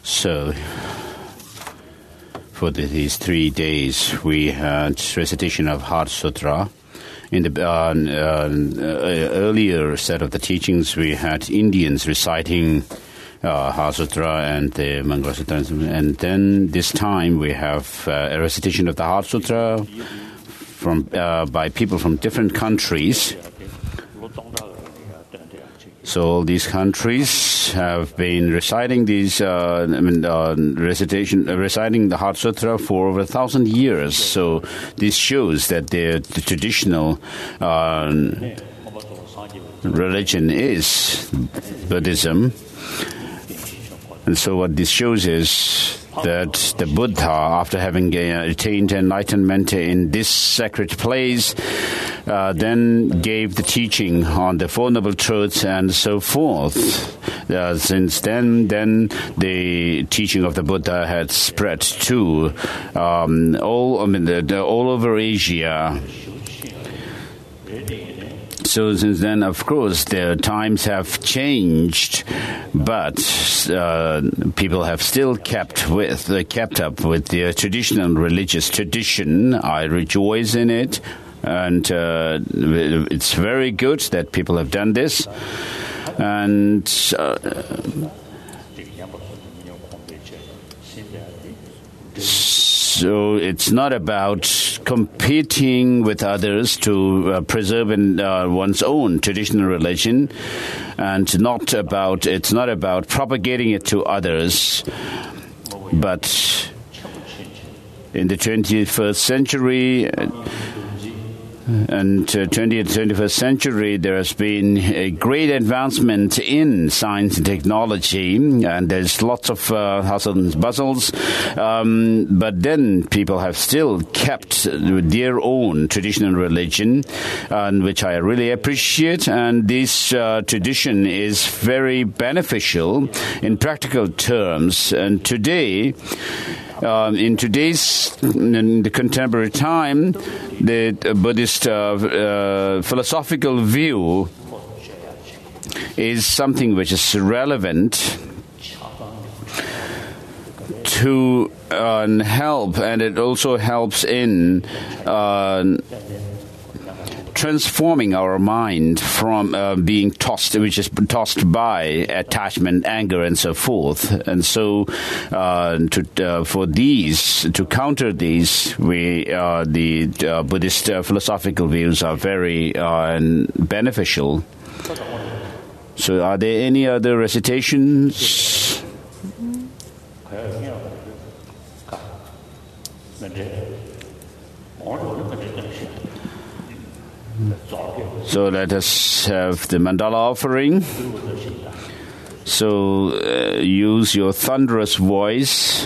So, for these 3 days, we had recitation of Heart Sutra. In the earlier set of the teachings, we had Indians reciting Heart Sutra and the Mangala Sutra. And then this time we have a recitation of the Heart Sutra by people from different countries. So all these countries have been reciting reciting the Heart Sutra for over 1,000 years. So this shows that the traditional religion is Buddhism. And so what this shows is that the Buddha, after having attained enlightenment in this sacred place, then gave the teaching on the Four Noble Truths and so forth. Since then the teaching of the Buddha had spread to all over Asia. So since then, of course, the times have changed, but people have still kept up with their traditional religious tradition. I rejoice in it, and it's very good that people have done this. And so it's not about competing with others to preserve one's own traditional religion, and it's not about propagating it to others, but in the 21st century and 20th, 21st century, there has been a great advancement in science and technology, and there's lots of hustles and bustles, but then people have still kept their own traditional religion, which I really appreciate, and this tradition is very beneficial in practical terms. And today, in the contemporary time, the Buddhist philosophical view is something which is relevant to help, and it also helps in transforming our mind from being tossed by attachment, anger, and so forth. And so, to counter these, the Buddhist philosophical views are very beneficial. So, are there any other recitations? So let us have the mandala offering. So use your thunderous voice.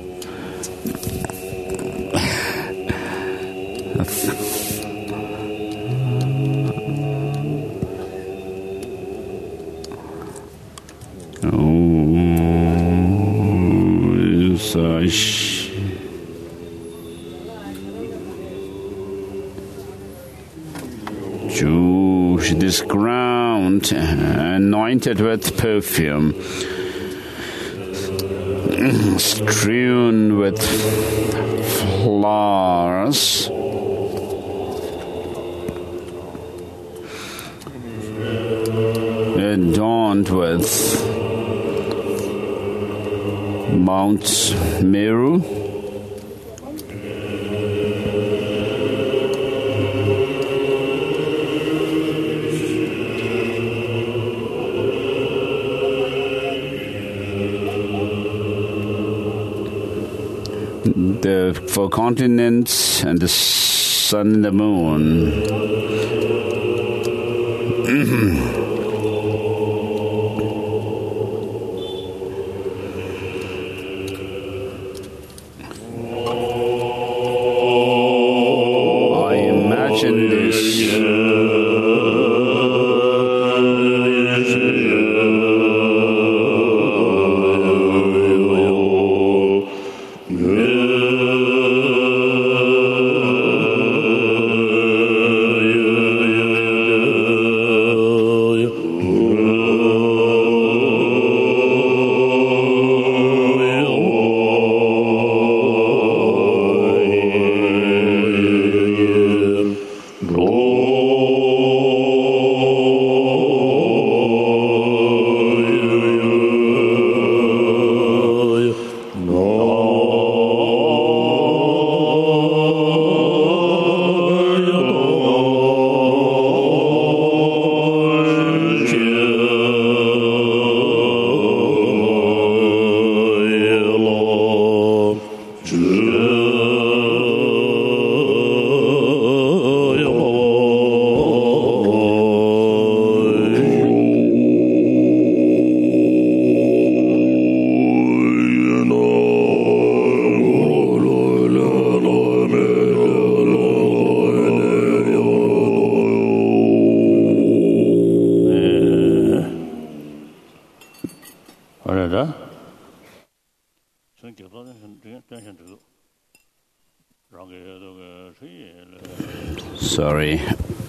This ground anointed with perfume, strewn with flowers, adorned with Mount Meru. The four continents and the sun and the moon. I imagine this. Sorry.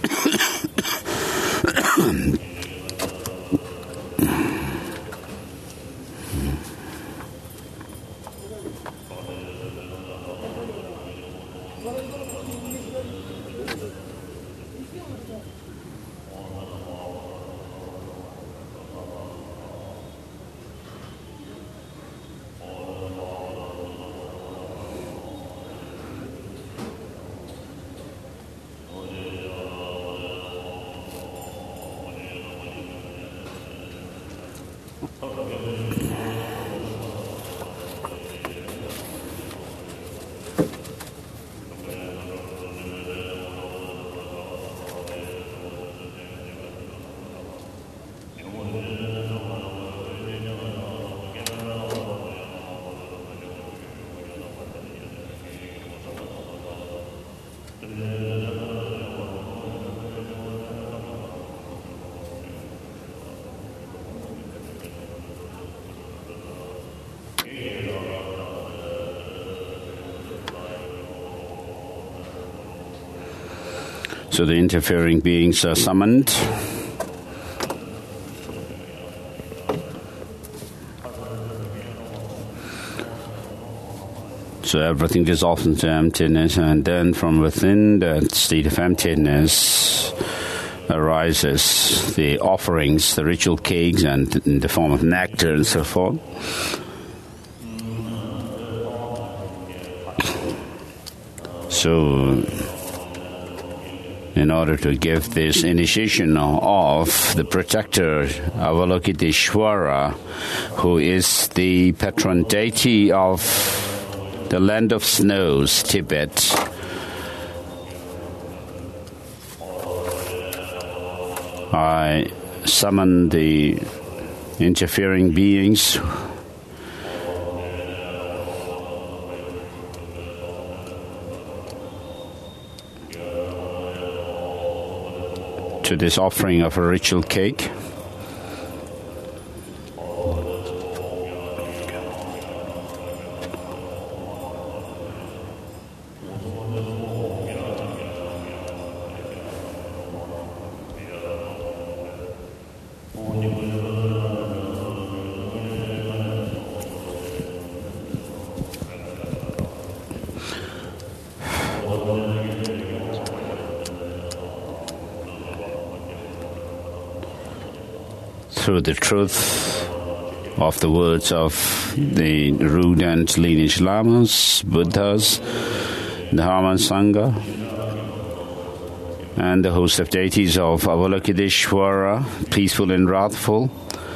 So the interfering beings are summoned. So everything dissolves into emptiness, and then from within that state of emptiness arises the offerings, the ritual cakes, and in the form of nectar and so forth. So in order to give this initiation of the protector, Avalokiteshvara, who is the patron deity of the land of snows, Tibet, I summon the interfering beings to this offering of a ritual cake. Through the truth of the words of the root and lineage lamas, Buddhas, the Dharma and Sangha, and the host of deities of Avalokiteshvara, peaceful and wrathful.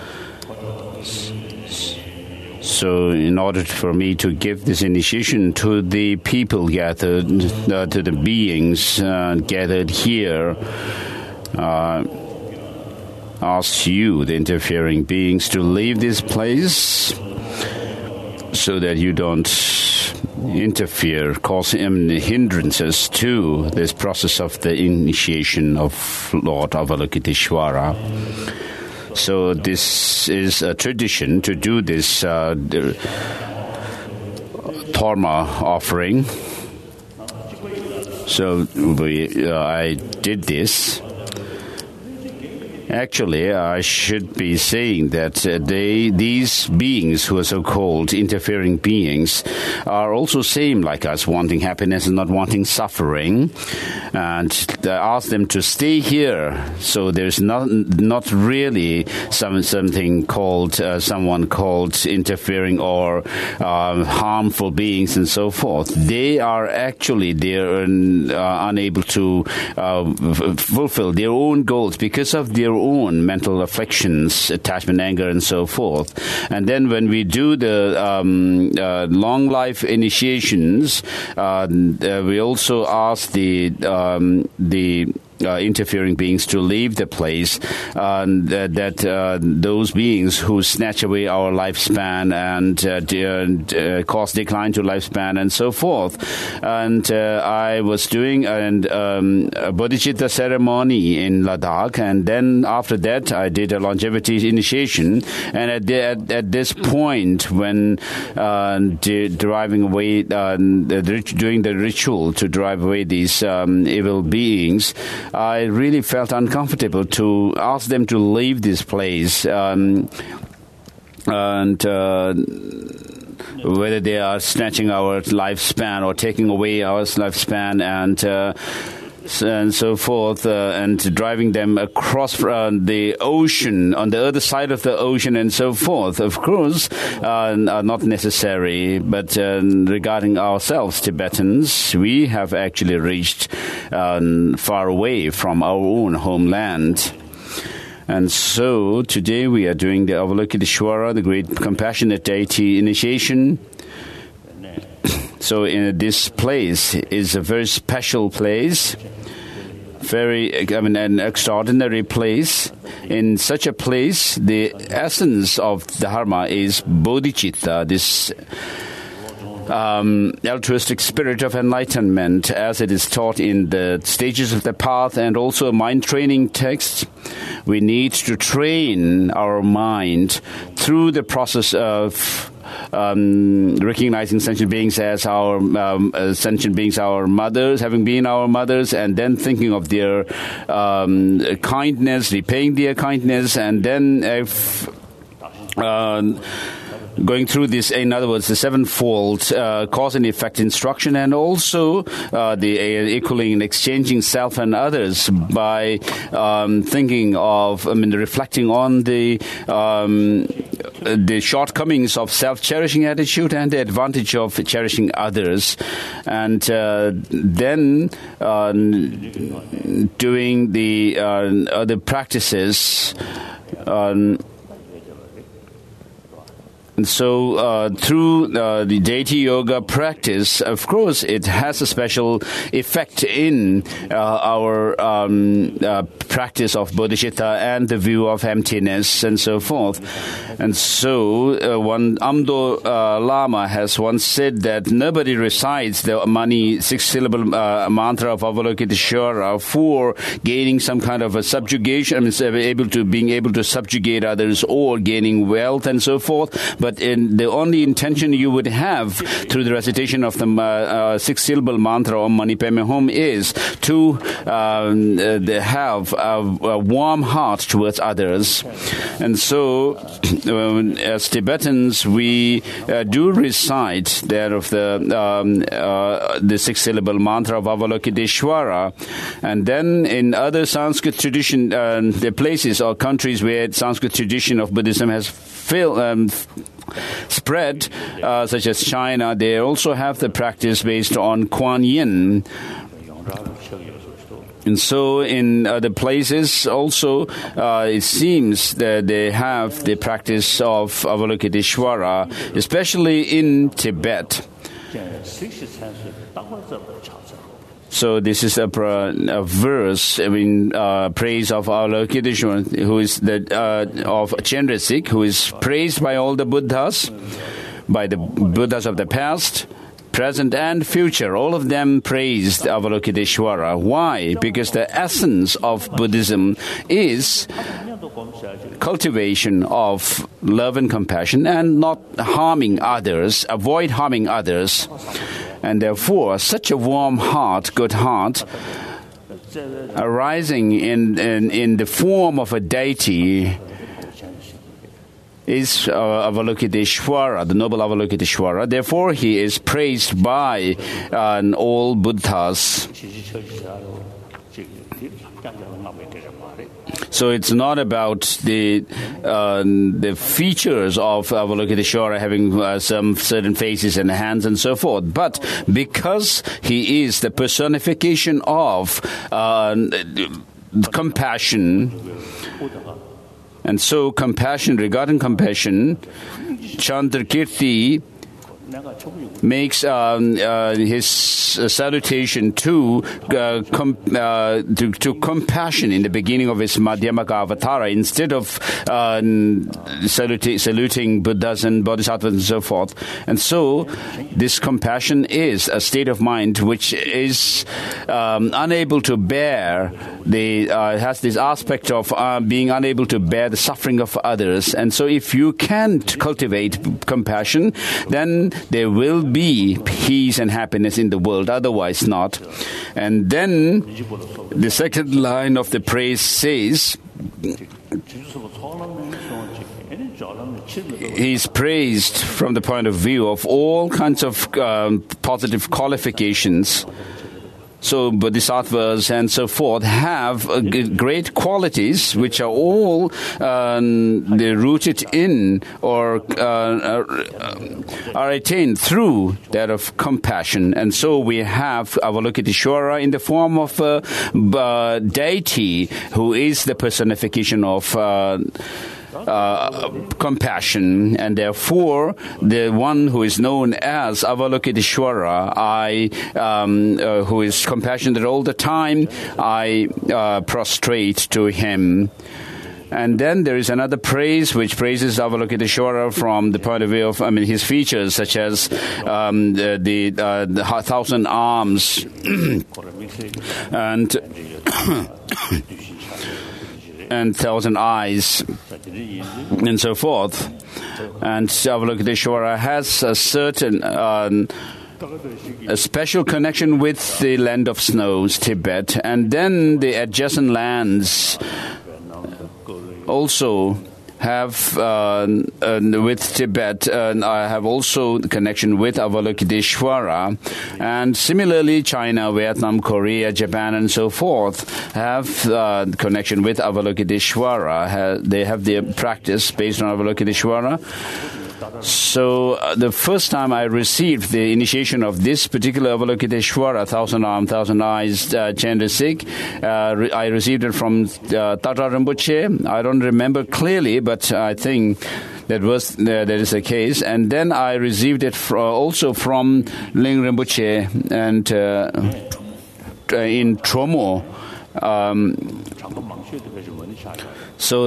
So in order for me to give this initiation to the people gathered, to the beings gathered here, ask you, the interfering beings, to leave this place so that you don't interfere, cause hindrances to this process of the initiation of Lord Avalokiteshvara. So this is a tradition to do this dharma offering. So I did this. Actually, I should be saying that these beings who are so-called interfering beings are also same like us, wanting happiness and not wanting suffering. And I ask them to stay here. So there's not really something called someone called interfering or harmful beings and so forth. They are actually unable to fulfill their own goals because of their own mental afflictions, attachment, anger, and so forth. And then when we do the long life initiations, we also ask the interfering beings to leave the place, those beings who snatch away our lifespan and cause decline to lifespan and so forth. And I was doing a bodhicitta ceremony in Ladakh, and then after that I did a longevity initiation. And at this point, when driving away, doing the ritual to drive away these evil beings, I really felt uncomfortable to ask them to leave this place, and whether they are snatching our lifespan or taking away our lifespan and so forth, and driving them across the ocean, on the other side of the ocean and so forth, of course, are not necessary. But regarding ourselves, Tibetans, we have actually reached far away from our own homeland. And so today we are doing the Avalokiteshvara, the great compassionate deity initiation. So this place is a very special place, an extraordinary place. In such a place, the essence of the Dharma is bodhicitta, this altruistic spirit of enlightenment, as it is taught in the stages of the path and also a mind training text. We need to train our mind through the process of recognizing sentient beings as our sentient beings, our mothers, having been our mothers, and then thinking of their kindness, repaying their kindness, and then going through this, in other words, the sevenfold cause and effect instruction, and also the equaling and exchanging self and others by thinking of, reflecting on the shortcomings of self-cherishing attitude and the advantage of cherishing others, and then doing the other practices. And so through the deity yoga practice, of course, it has a special effect in our practice of bodhicitta and the view of emptiness and so forth. And so one Amdo Lama has once said that nobody recites the Mani six-syllable mantra of Avalokiteshvara for gaining some kind of a subjugation, being able to subjugate others or gaining wealth and so forth. But the only intention you would have through the recitation of the six-syllable mantra Om Mani Padme Hum is to have a warm heart towards others. And so, as Tibetans, we do recite that of the six-syllable mantra of Avalokiteshvara, and then in other Sanskrit tradition, the places or countries where Sanskrit tradition of Buddhism has spread, such as China, they also have the practice based on Kuan Yin. And so in other places also, it seems that they have the practice of Avalokiteshvara, especially in Tibet. So this is a verse, praise of Avalokiteshvara, who is of Chenrezig, who is praised by all the Buddhas, by the Buddhas of the past, present and future. All of them praised Avalokiteshvara. Why? Because the essence of Buddhism is cultivation of love and compassion and not harming others, avoid harming others. And therefore, such a warm heart, good heart, arising in the form of a deity is Avalokiteshvara, the noble Avalokiteshvara. Therefore, he is praised by all Buddhas. So it's not about the features of Avalokiteshvara having some certain faces and hands and so forth, but because he is the personification of compassion. And so regarding compassion, Chandrakirti makes his salutation to compassion in the beginning of his Madhyamaka Avatara, instead of saluting Buddhas and Bodhisattvas and so forth. And so this compassion is a state of mind which is unable to bear has this aspect of being unable to bear the suffering of others. And so if you can't cultivate compassion, then there will be peace and happiness in the world, otherwise not. And then the second line of the praise says, he's praised from the point of view of all kinds of positive qualifications. So bodhisattvas and so forth have great qualities which are all they're rooted in or are attained through that of compassion. And so we have Avalokiteshvara in the form of a deity who is the personification of compassion, and therefore the one who is known as Avalokiteshvara, who is compassionate all the time, I prostrate to him. And then there is another praise which praises Avalokiteshvara from the point of view of his features, such as the 1,000 arms and 1,000 eyes, and so forth. And Avalokiteshvara has a certain a special connection with the land of snows, Tibet, and then the adjacent lands also have with Tibet, I have also the connection with Avalokiteshvara, and similarly China, Vietnam, Korea, Japan, and so forth have connection with Avalokiteshvara. They have their practice based on Avalokiteshvara. So the first time I received the initiation of this particular Avalokiteshvara, 1,000 arms, 1,000 eyes, Chandasik, I received it from Tatra Rinpoche. I don't remember clearly, but I think that is the case. And then I received it also from Ling Rinpoche and in Tromo. So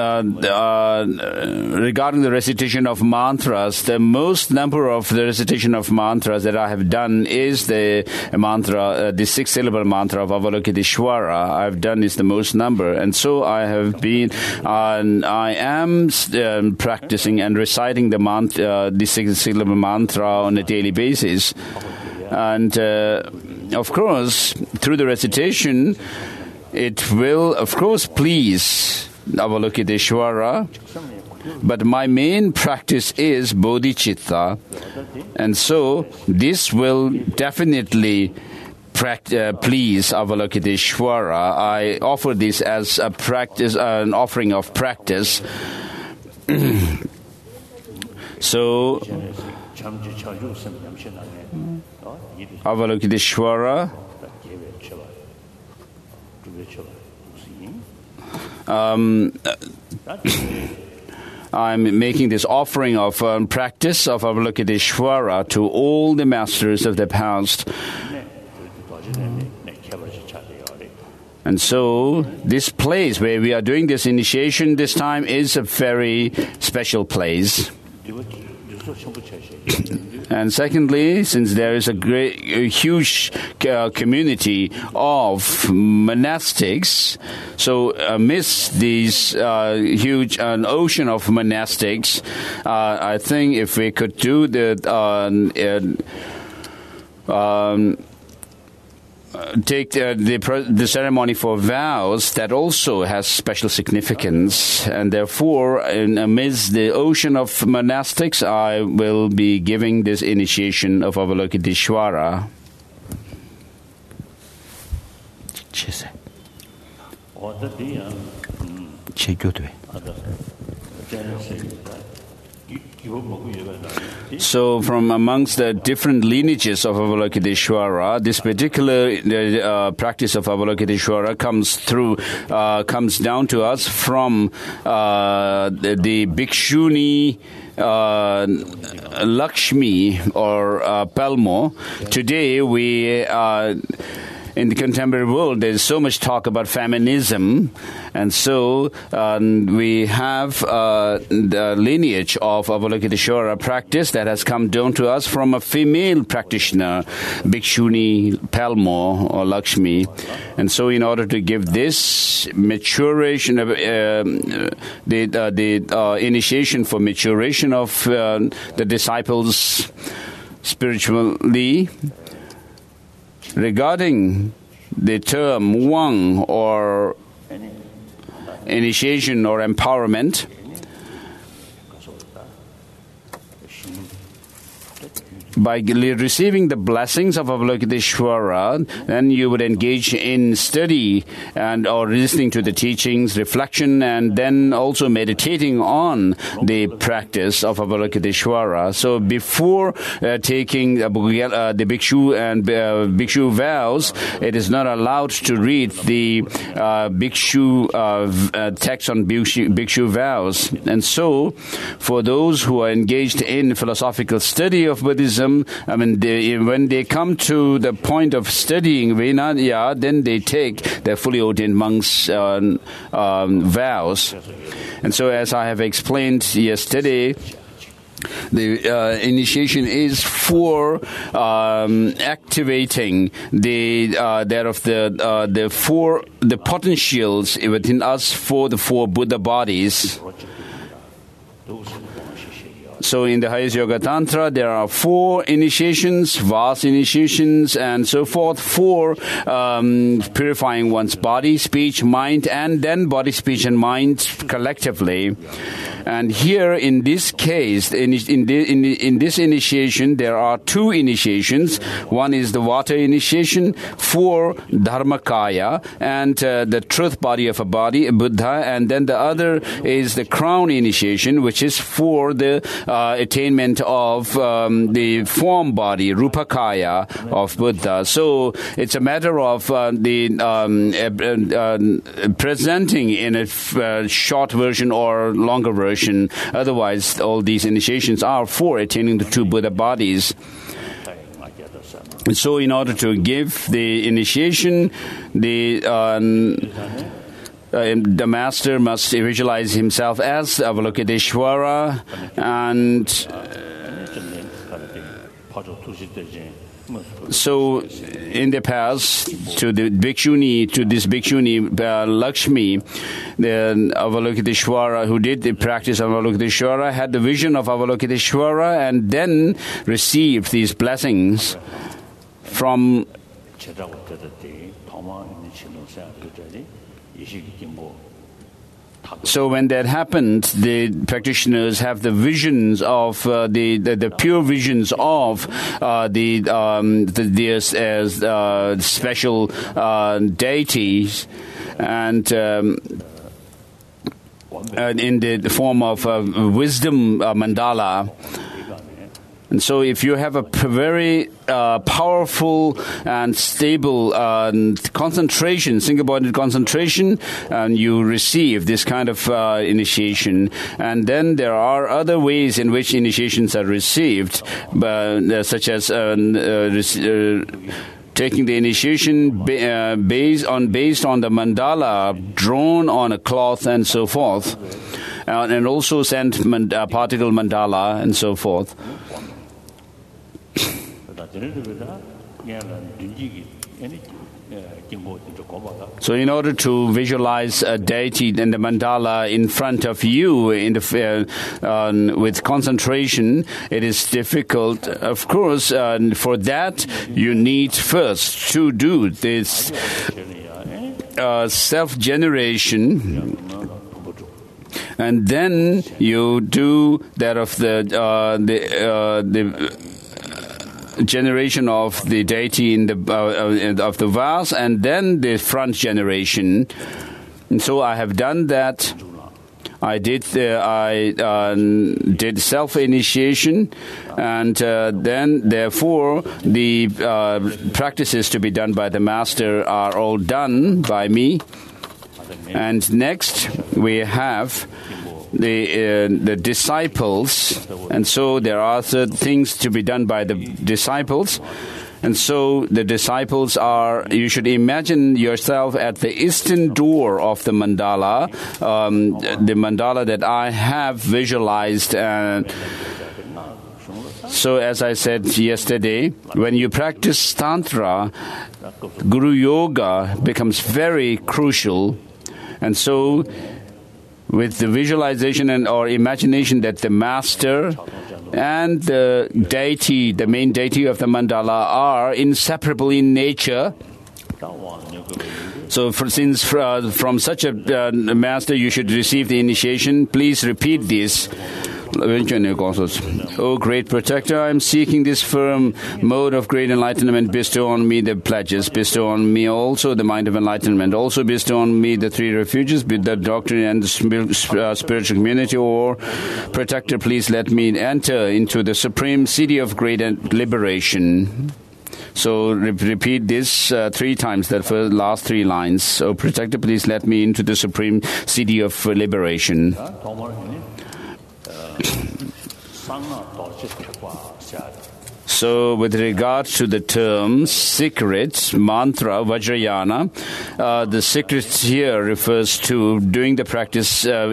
regarding the recitation of mantras, the most number of the recitation of mantras that I have done is the mantra, the 6-syllable mantra of Avalokiteshvara. I've done is the most number, and so I have been, I am practicing and reciting the 6-syllable mantra on a daily basis, and of course through the recitation, it will, of course, please Avalokiteshvara, but my main practice is bodhicitta, and so this will definitely please Avalokiteshvara. I offer this as a practice, an offering of practice. So Avalokiteshvara, I'm making this offering of practice of Avalokiteshvara to all the masters of the past. And so this place where we are doing this initiation this time is a very special place. And secondly, since there is a huge community of monastics, so amidst these huge ocean of monastics, I think if we could do take the ceremony for vows, that also has special significance, and therefore amidst the ocean of monastics I will be giving this initiation of Avalokiteshvara. So from amongst the different lineages of Avalokiteshvara, this particular practice of Avalokiteshvara comes down to us from the Bhikshuni Lakshmi or Palmo. Today we in the contemporary world, there's so much talk about feminism, and so we have the lineage of Avalokiteshvara practice that has come down to us from a female practitioner, Bhikshuni Palmo or Lakshmi. And so in order to give this maturation of the initiation for maturation of the disciples spiritually, regarding the term Wang or initiation or empowerment, by receiving the blessings of Avalokiteshvara, then you would engage in study and or listening to the teachings, reflection, and then also meditating on the practice of Avalokiteshvara. So before taking the Bhikshu and Bhikshu vows, it is not allowed to read the Bhikshu text on Bhikshu vows. And so, for those who are engaged in philosophical study of Buddhism, when they come to the point of studying Vinaya, then they take their fully ordained monks' vows. And so, as I have explained yesterday, the initiation is for activating the potentials within us for the four Buddha bodies. So in the highest Yoga Tantra, there are 4 initiations, vast initiations, and so forth, for purifying one's body, speech, mind, and then body, speech, and mind collectively. And here, in this case, in this initiation, there are 2 initiations. One is the water initiation for Dharmakaya and the truth body of a body, Buddha, and then the other is the crown initiation, which is for the attainment of the form body, Rupakaya of Buddha. So it's a matter of presenting in a short version or longer version. Otherwise, all these initiations are for attaining the 2 Buddha bodies. And so in order to give the initiation, the master must visualize himself as Avalokiteshvara, and so in the past, to this Bhikshuni Lakshmi, the Avalokiteshvara who did the practice of Avalokiteshvara had the vision of Avalokiteshvara and then received these blessings from. So when that happened, the practitioners have the visions of the pure visions of the special deities, and in the form of wisdom mandala. And so if you have a very powerful and stable concentration, single-pointed concentration, and you receive this kind of initiation. And then there are other ways in which initiations are received, such as taking the initiation based on the mandala drawn on a cloth and so forth, and also sent particle mandala and so forth. So in order to visualize a deity and the mandala in front of you in the with concentration, it is difficult. Of course, for that you need first to do this self-generation, and then you do that of the generation of the deity in the of the vase, and then the front generation. And so I have done that I did self-initiation, and then therefore the practices to be done by the master are all done by me. And next we have the disciples, and so there are things to be done by the disciples. And so the disciples are, you should imagine yourself at the eastern door of the mandala, the mandala that I have visualized. So as I said yesterday, when you practice Tantra, Guru Yoga becomes very crucial. And so with the visualization or imagination that the master and the deity, the main deity of the mandala, are inseparable in nature. So since from such a master you should receive the initiation, please repeat this. O great protector, I am seeking this firm mode of great enlightenment. Bestow on me the pledges. Bestow on me also the mind of enlightenment. Also bestow on me the three refuges, be the doctrine and the spiritual community. Or protector, please let me enter into the supreme city of great liberation. So repeat this 3 times, the last 3 lines. So protector, please let me into the supreme city of liberation. So with regard to the term secret, mantra, Vajrayana, the secret here refers to doing the practice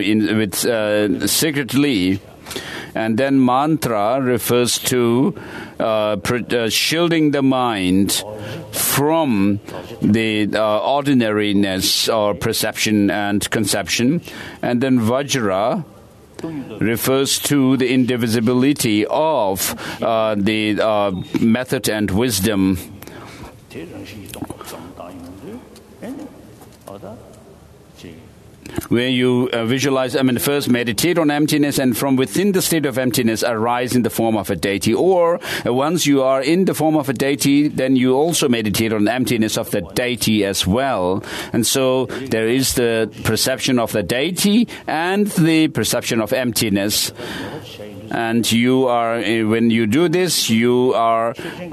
secretly. And then mantra refers to shielding the mind from the ordinariness or perception and conception. And then Vajra refers to the indivisibility of the method and wisdom. Where you visualize, first meditate on emptiness, and from within the state of emptiness arise in the form of a deity. Or once you are in the form of a deity, then you also meditate on the emptiness of the deity as well. And so there is the perception of the deity and the perception of emptiness. And you are, when you do this, you are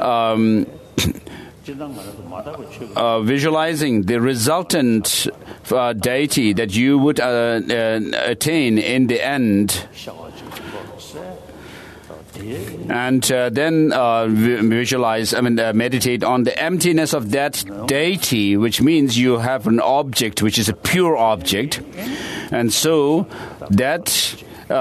visualizing the resultant deity that you would attain in the end. And then visualize, meditate on the emptiness of that deity, which means you have an object which is a pure object. And so that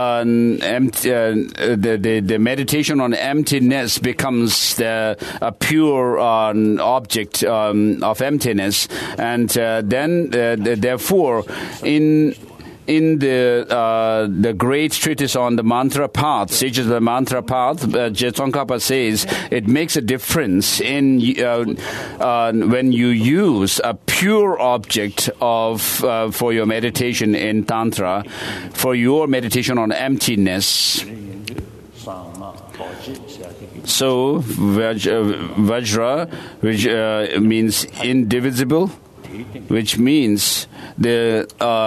the meditation on emptiness becomes a pure object of emptiness, and then therefore in the great treatise on the mantra path, Sages of the Mantra Path, Tsongkhapa says it makes a difference in when you use a pure object of for your meditation in Tantra, for your meditation on emptiness. So Vajra, which means indivisible, which means the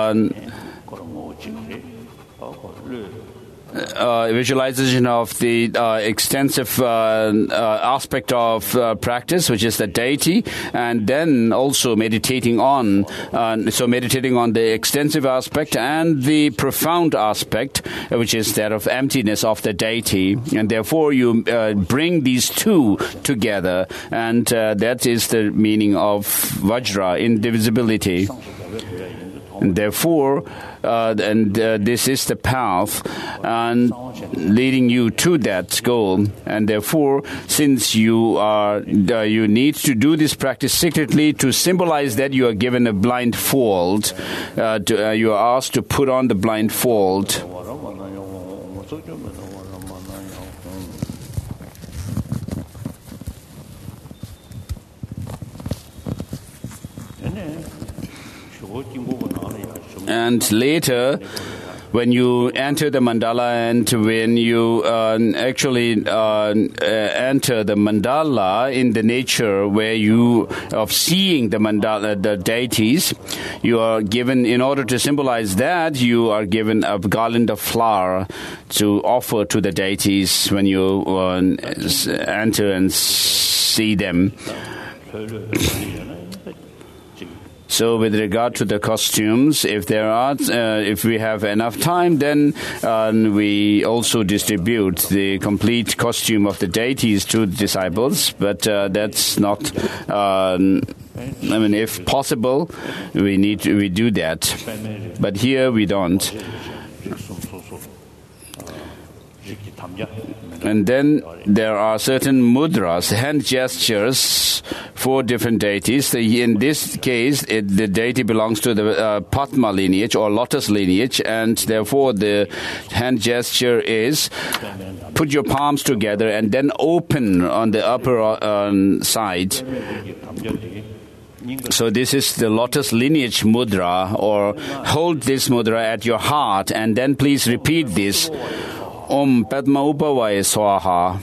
visualization of the extensive aspect of practice, which is the deity, and then also meditating on the extensive aspect and the profound aspect, which is that of emptiness of the deity. And therefore you bring these two together, and that is the meaning of Vajra, indivisibility. And therefore, this is the path and leading you to that goal. And therefore, since you need to do this practice secretly to symbolize that you are given a blindfold, you are asked to put on the blindfold. And later, when you enter the mandala and when you actually enter the mandala in the nature where you of seeing the mandala, the deities, you are given, in order to symbolize that, you are given a garland of flower to offer to the deities when you enter and see them. So, with regard to the costumes, if we have enough time, then we also distribute the complete costume of the deities to the disciples. But that's not. If possible, we do that. But here we don't. And then there are certain mudras, hand gestures for different deities. In this case, the deity belongs to the Padma lineage or lotus lineage, and therefore the hand gesture is put your palms together and then open on the upper side. So this is the lotus lineage mudra, or hold this mudra at your heart and then please repeat this. Om Padma Upavaya Swaha.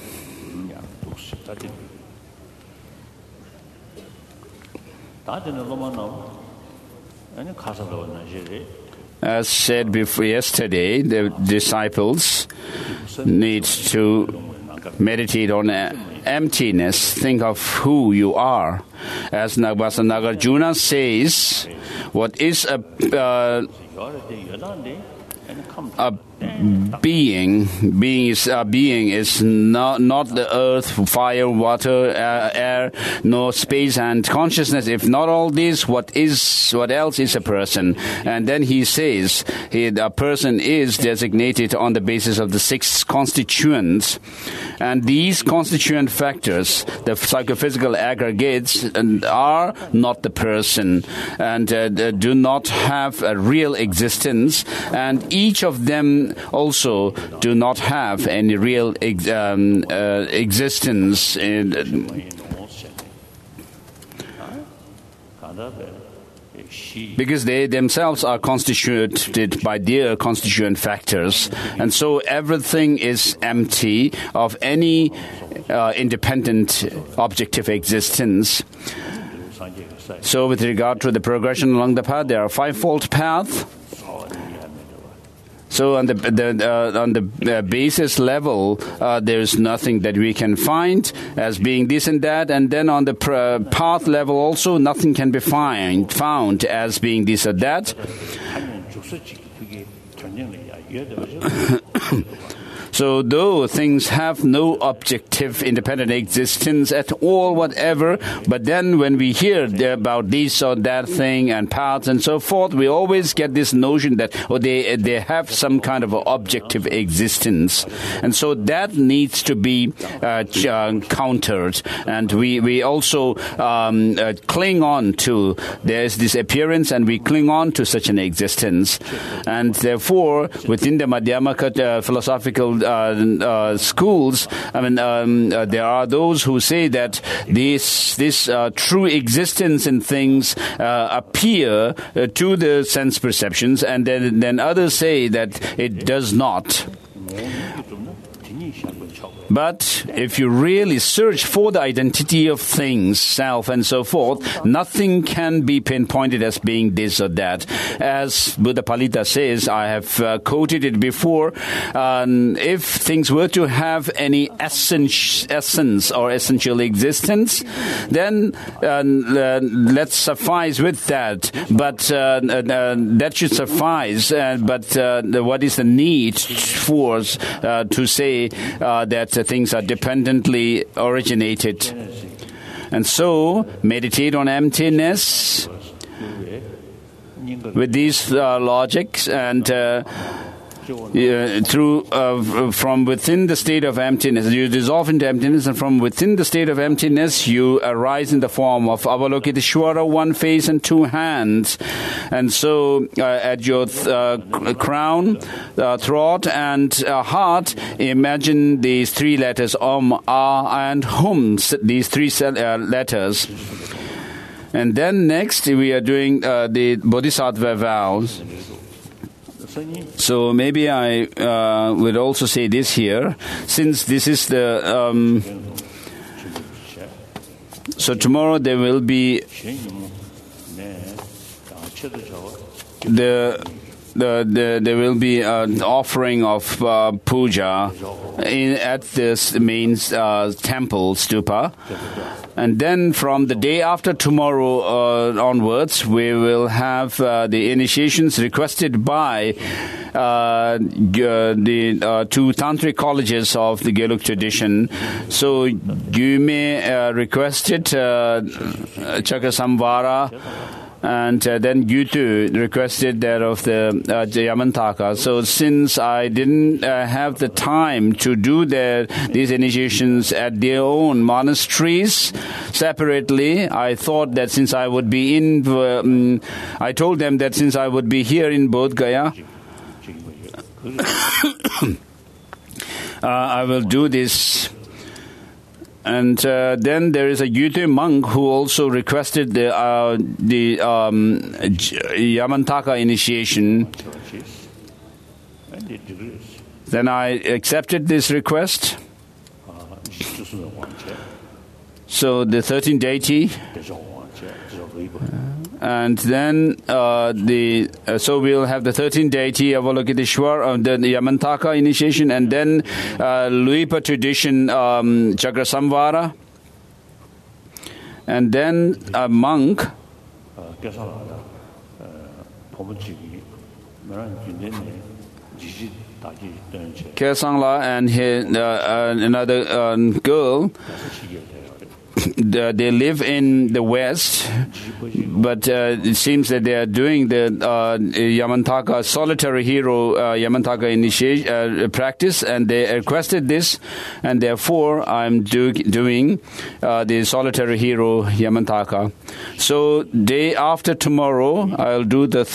As said before yesterday, the disciples need to meditate on emptiness. Think of who you are. As Nagarjuna says, what is a being is not the earth, fire, water, air, nor space and consciousness. If not all this, what else is a person? And then he says a person is designated on the basis of the 6 constituents, and these constituent factors, the psychophysical aggregates, are not the person and do not have a real existence, and each of them also do not have any real existence. Because they themselves are constituted by their constituent factors, and so everything is empty of any independent objective existence. So with regard to the progression along the path, there are 5-fold path. So on the basis level, there is nothing that we can find as being this and that, and then on the path level also, nothing can be found as being this or that. So though things have no objective independent existence at all, whatever, but then when we hear about this or that thing and paths and so forth, we always get this notion that they have some kind of objective existence. And so that needs to be countered. And we also cling on to, there's this appearance and we cling on to such an existence. And therefore, within the Madhyamaka philosophical schools, there are those who say that this true existence in things appear to the sense perceptions, and then others say that it does not. But if you really search for the identity of things, self and so forth, nothing can be pinpointed as being this or that. As Buddha Palita says, I have quoted it before, if things were to have any essence or essential existence, then let's suffice with that. But that should suffice. But what is the need for to say that things are dependently originated? And so, meditate on emptiness with these logics, and from within the state of emptiness, you dissolve into emptiness, and from within the state of emptiness, you arise in the form of Avalokiteshvara, 1 face and 2 hands. And so, at your crown, throat, and heart, imagine these 3 letters, Om, Ah, and Hum, these 3 letters. And then next, we are doing the Bodhisattva vows. So maybe I would also say this here, since this is the so tomorrow there will be there will be an offering of puja at this main temple stupa. And then from the day after tomorrow onwards, we will have the initiations requested by the two tantric colleges of the Gelug tradition. So you may request it, Chakrasamvara, and then Gyutu requested that of the Yamantaka. So since I didn't have the time to do these initiations at their own monasteries separately, I thought that since I would be I told them that since I would be here in Bodh Gaya, I will do this. And then there is a Gyutu monk who also requested the Yamantaka initiation. Then I accepted this request. So the 13th deity. And then so we'll have the 13th deity Avalokiteshwar, the Yamantaka initiation, and then Luipa tradition Chakrasamvara, and then a monk. Kesangla and another girl. They live in the West, but it seems that they are doing the Yamantaka solitary hero Yamantaka initiation practice, and they requested this, and therefore I'm doing the solitary hero Yamantaka. So day after tomorrow, I'll do the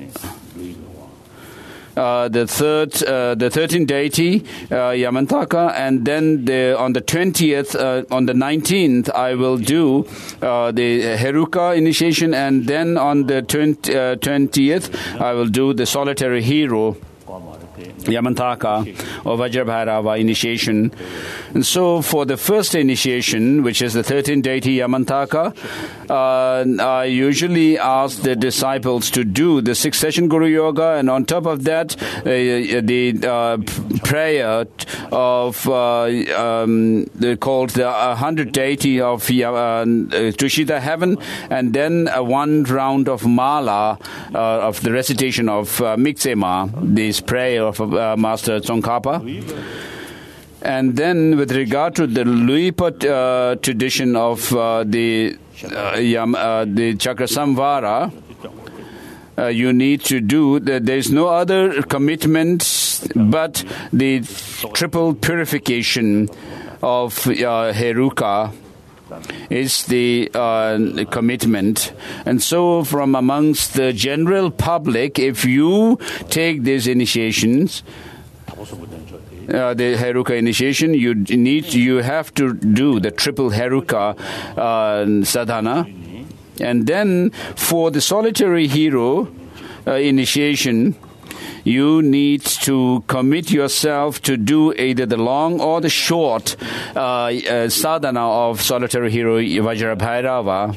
13th deity Yamantaka, and then on the 20th, on the 19th, I will do the Heruka initiation, and then on the 20th, I will do the solitary hero Yamantaka or Vajrabhairava initiation. And so for the first initiation, which is the 13th deity Yamantaka, I usually ask the disciples to do the 6th session Guru Yoga, and on top of that, the prayer of called the 100th deity of Tushita heaven, and then one round of mala of the recitation of Miksema, this prayer of Master Tsongkhapa. And then with regard to the Luipa tradition of the Chakrasamvara, you need to do that. There's no other commitment but the triple purification of Heruka is the commitment. And so from amongst the general public, if you take these initiations, the Heruka initiation, you have to do the triple Heruka sadhana. And then for the solitary hero initiation, you need to commit yourself to do either the long or the short sadhana of solitary hero Vajrabhairava.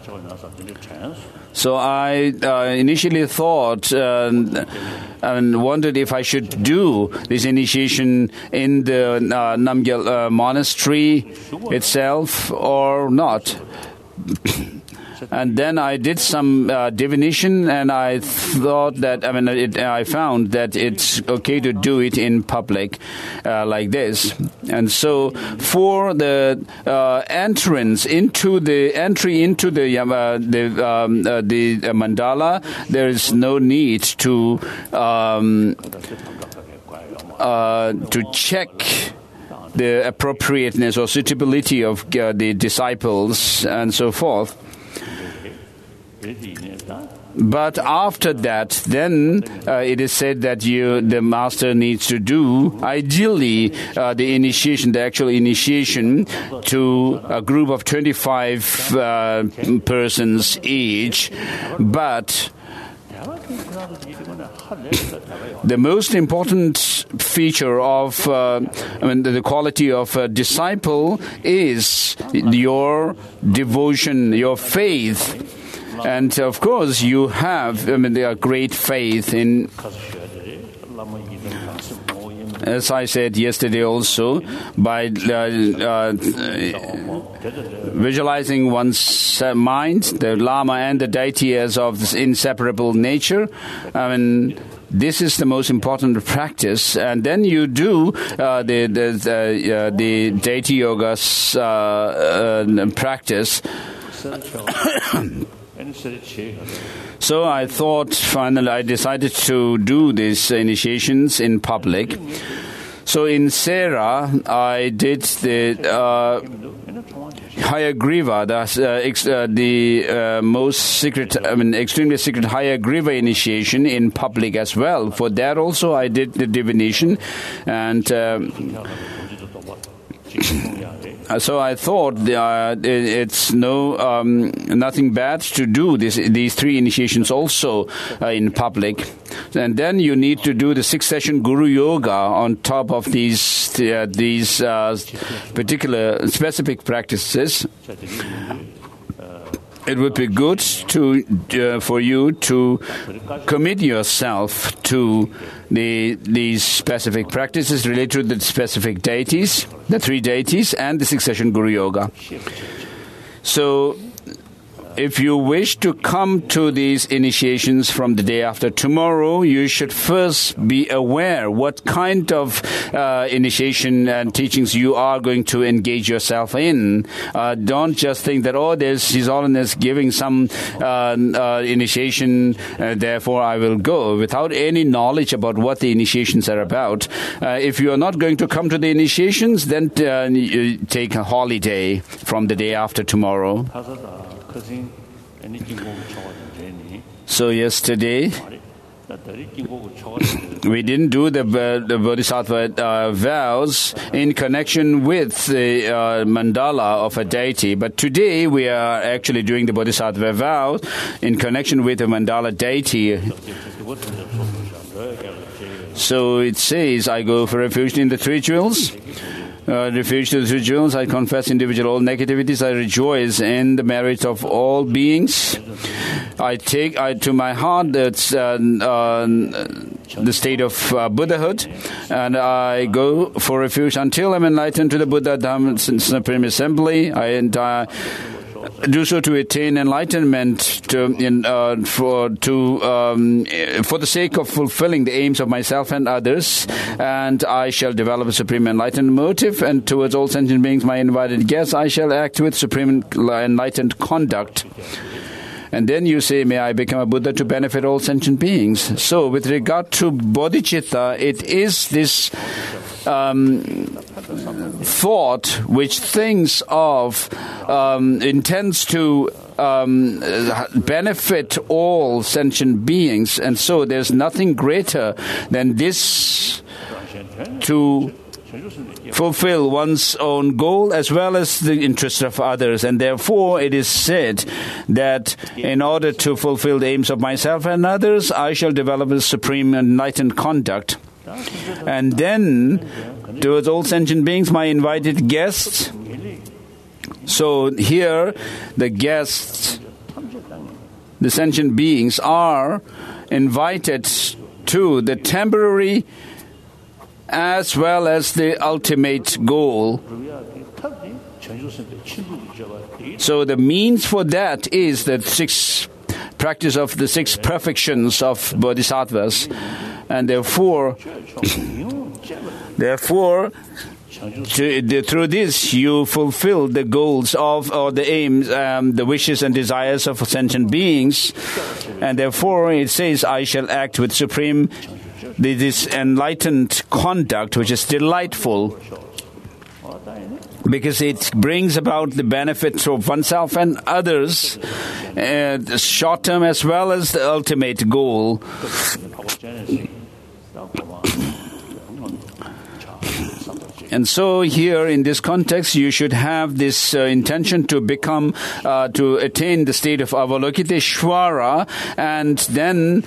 So I initially thought and wondered if I should do this initiation in the Namgyal monastery itself or not. And then I did some divination, and I thought that, I found that it's okay to do it in public like this. And so for the entry into the mandala, there is no need to check the appropriateness or suitability of the disciples and so forth. But after that, then it is said that the master needs to do, ideally, the initiation, the actual initiation to a group of 25 persons each. But The most important feature of the quality of a disciple is your devotion, your faith. And of course, you have a great faith in. As I said yesterday also, by visualizing one's mind, the Lama and the deity as of this inseparable nature, this is the most important practice. And then you do the deity yoga's practice. So I thought, finally, I decided to do these initiations in public. So in Sera, I did the Hayagriva, the most secret, extremely secret Hayagriva initiation in public as well. For that also, I did the divination, and so I thought it's nothing bad to do these three initiations also in public. And then you need to do the 6-session Guru Yoga on top of these particular specific practices. It would be good for you to commit yourself to these specific practices related to the specific deities, the three deities, and the 6-session Guru Yoga. So, if you wish to come to these initiations from the day after tomorrow, you should first be aware what kind of initiation and teachings you are going to engage yourself in. Don't just think that, there's His Holiness giving some initiation, therefore I will go, without any knowledge about what the initiations are about. If you are not going to come to the initiations, then you take a holiday from the day after tomorrow. So yesterday, we didn't do the Bodhisattva vows in connection with the mandala of a deity, but today we are actually doing the Bodhisattva vows in connection with the mandala deity. So it says, I go for refuge in the three jewels. Refuge to the three jewels, I confess individual all negativities, I rejoice in the merit of all beings. I take to my heart that's the state of Buddhahood, and I go for refuge until I'm enlightened to the Buddha Dhamma Supreme Assembly. I do so to attain enlightenment for the sake of fulfilling the aims of myself and others, and I shall develop a supreme enlightened motive, and towards all sentient beings, my invited guests, I shall act with supreme enlightened conduct. And then you say, may I become a Buddha to benefit all sentient beings. So with regard to bodhicitta, it is this thought which thinks of, intends to benefit all sentient beings. And so there's nothing greater than this to fulfill one's own goal as well as the interest of others. And therefore it is said that in order to fulfill the aims of myself and others, I shall develop a supreme enlightened conduct. And then towards all sentient beings, my invited guests. So here the guests, the sentient beings, are invited to the temporary as well as the ultimate goal. So the means for that is the practice of the 6 perfections of bodhisattvas, and therefore through this you fulfill the goals of, or the aims, the wishes and desires of sentient beings, and therefore it says, I shall act with supreme, this enlightened conduct, which is delightful, because it brings about the benefit of oneself and others, the short term as well as the ultimate goal. And so here in this context, you should have this intention to become, to attain the state of Avalokiteshvara, and then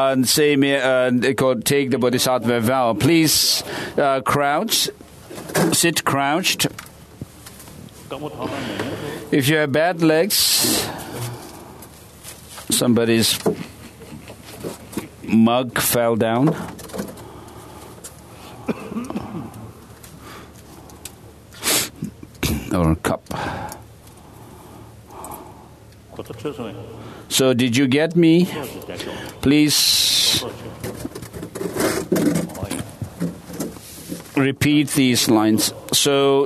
take the Bodhisattva vow. Please crouch, sit crouched. If you have bad legs, somebody's mug fell down. Or a cup. So did you get me? Please repeat these lines. So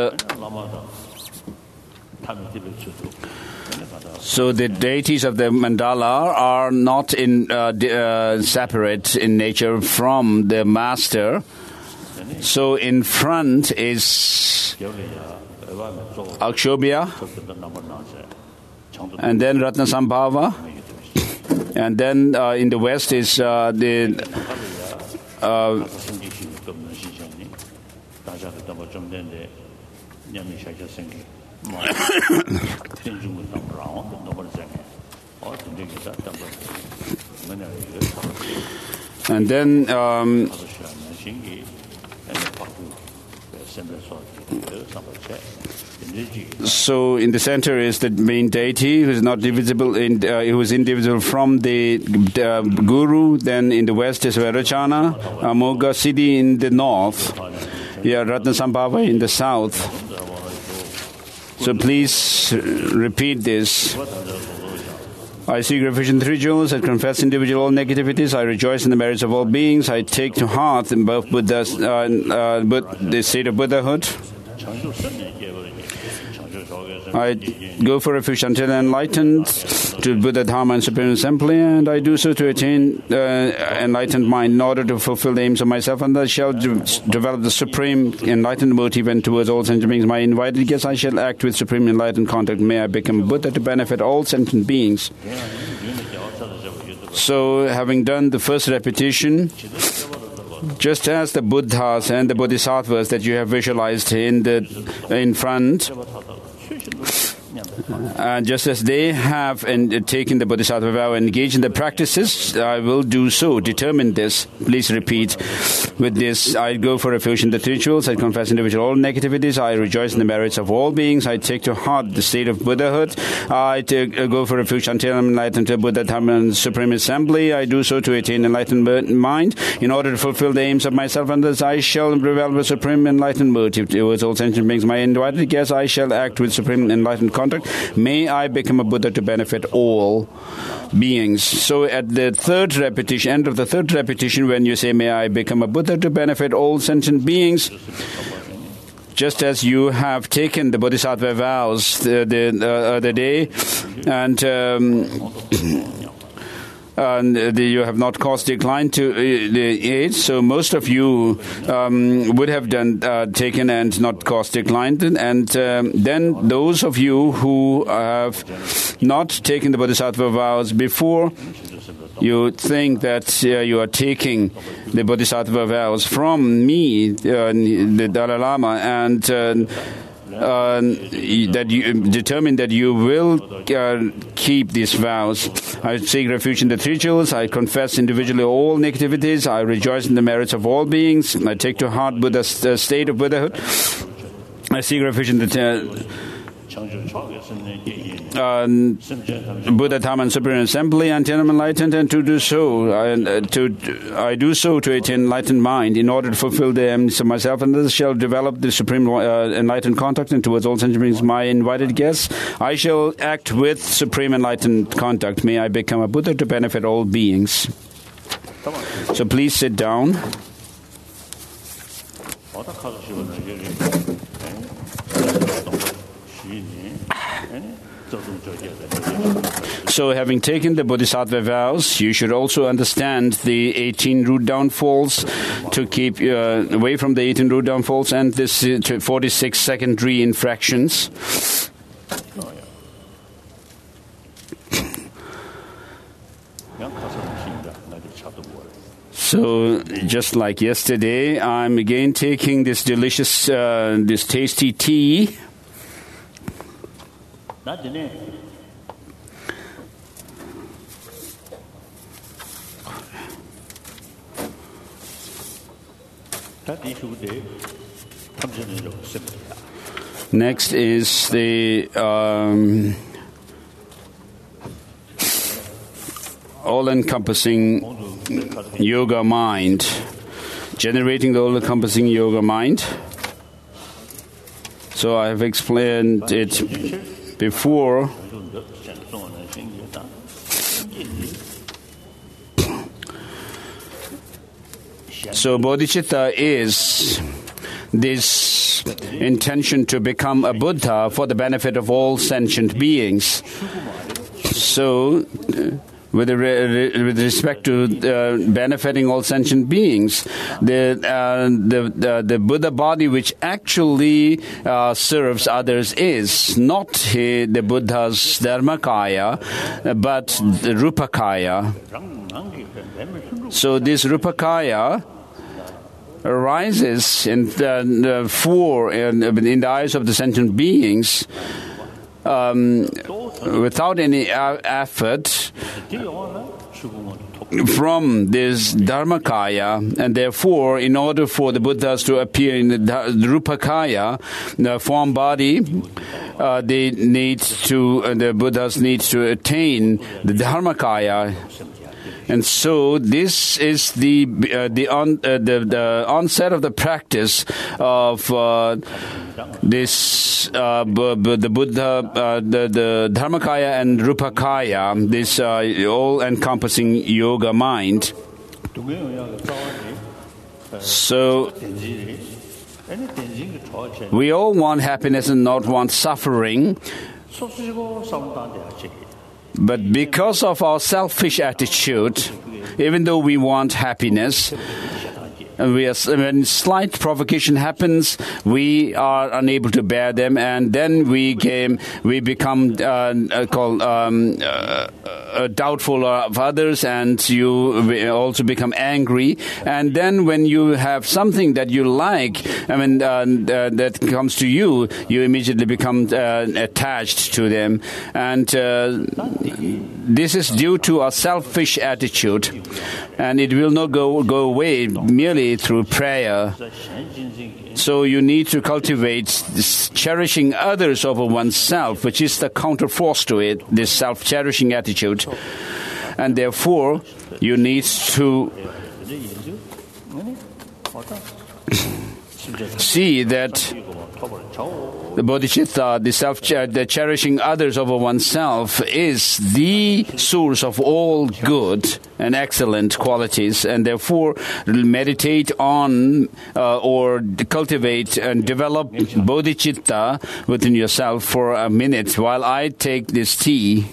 the deities of the mandala are not separate in nature from the master. So in front is Akshobhya, and then Ratnasambhava, and then in the west is and then so in the center is the main deity who is not divisible, who is indivisible from the guru. Then in the west is Vairocana, Amogha Siddhi in the north, Ratnasambhava in the south. So please repeat this. I seek refuge in three jewels. I confess individual all negativities. I rejoice in the merits of all beings. I take to heart in both Buddha's, the state of Buddhahood. I go for refuge until enlightened to Buddha, Dharma, and Supreme Assembly, and I do so to attain enlightened mind in order to fulfill the aims of myself, and I shall develop the supreme enlightened motive, and towards all sentient beings, my invited guests, I shall act with supreme enlightened contact. May I become Buddha to benefit all sentient beings. So, having done the first repetition, just as the Buddhas and the Bodhisattvas that you have visualized in front, just as they have taken the Bodhisattva vow and engaged in the practices, I will do so. Determine this. Please repeat with this. I go for refuge in the three jewels. I confess individual all negativities. I rejoice in the merits of all beings. I take to heart the state of Buddhahood. I go for refuge until I am enlightened to Buddha, Dharma, and Supreme Assembly. I do so to attain enlightened mind in order to fulfill the aims of myself, and thus I shall develop a supreme enlightened motive towards all sentient beings. My invited guests, I shall act with supreme enlightened contact. May I become a Buddha to benefit all beings. So at the third repetition, end of the third repetition, when you say, may I become a Buddha to benefit all sentient beings, just as you have taken the Bodhisattva vows the other day, and you have not caused decline to the age, so most of you would have taken and not caused decline, and then those of you who have not taken the Bodhisattva vows before, you think that you are taking the Bodhisattva vows from me, the Dalai Lama, and that you determine that you will keep these vows. I seek refuge in the three jewels. I confess individually all negativities. I rejoice in the merits of all beings. I take to heart Buddha's state of Buddhahood. I seek refuge in the Buddha, Dharma, and Supreme Assembly until I am enlightened, and to do so, I do so to attain enlightened mind in order to fulfill the aims of myself, and thus shall develop the supreme enlightened contact, and towards all sentient beings, my invited guests, I shall act with supreme enlightened contact. May I become a Buddha to benefit all beings. So please sit down. So having taken the Bodhisattva vows, you should also understand the 18 root downfalls to keep away from the 18 root downfalls and this 46 secondary infractions. So, just like yesterday, I'm again taking this delicious, this tasty tea. Next is the all-encompassing yoga mind, generating the all-encompassing yoga mind. So I have explained it before. So bodhicitta is this intention to become a Buddha for the benefit of all sentient beings. So, with respect to benefiting all sentient beings, the Buddha body which actually serves others is not the Buddha's Dharmakaya, but the Rupakaya. So this Rupakaya arises in the eyes of the sentient beings without any effort from this Dharmakaya, and therefore, in order for the Buddhas to appear in the Rupakaya, the form body, the Buddhas need to attain the Dharmakaya. And so this is the onset of the practice of this the Buddha, the Dharmakaya and Rupakaya, this all-encompassing yoga mind. So we all want happiness and not want suffering. But because of our selfish attitude, even though we want happiness, and when slight provocation happens, we are unable to bear them, and then we become doubtful of others, and you also become angry. And then when you have something that you like, that comes to you, you immediately become attached to them. And this is due to a selfish attitude, and it will not go away merely through prayer. So you need to cultivate this cherishing others over oneself, which is the counterforce to it, this self-cherishing attitude. And therefore, you need to see that the bodhicitta, the cherishing others over oneself, is the source of all good and excellent qualities, and therefore meditate on or cultivate and develop bodhicitta within yourself for a minute while I take this tea.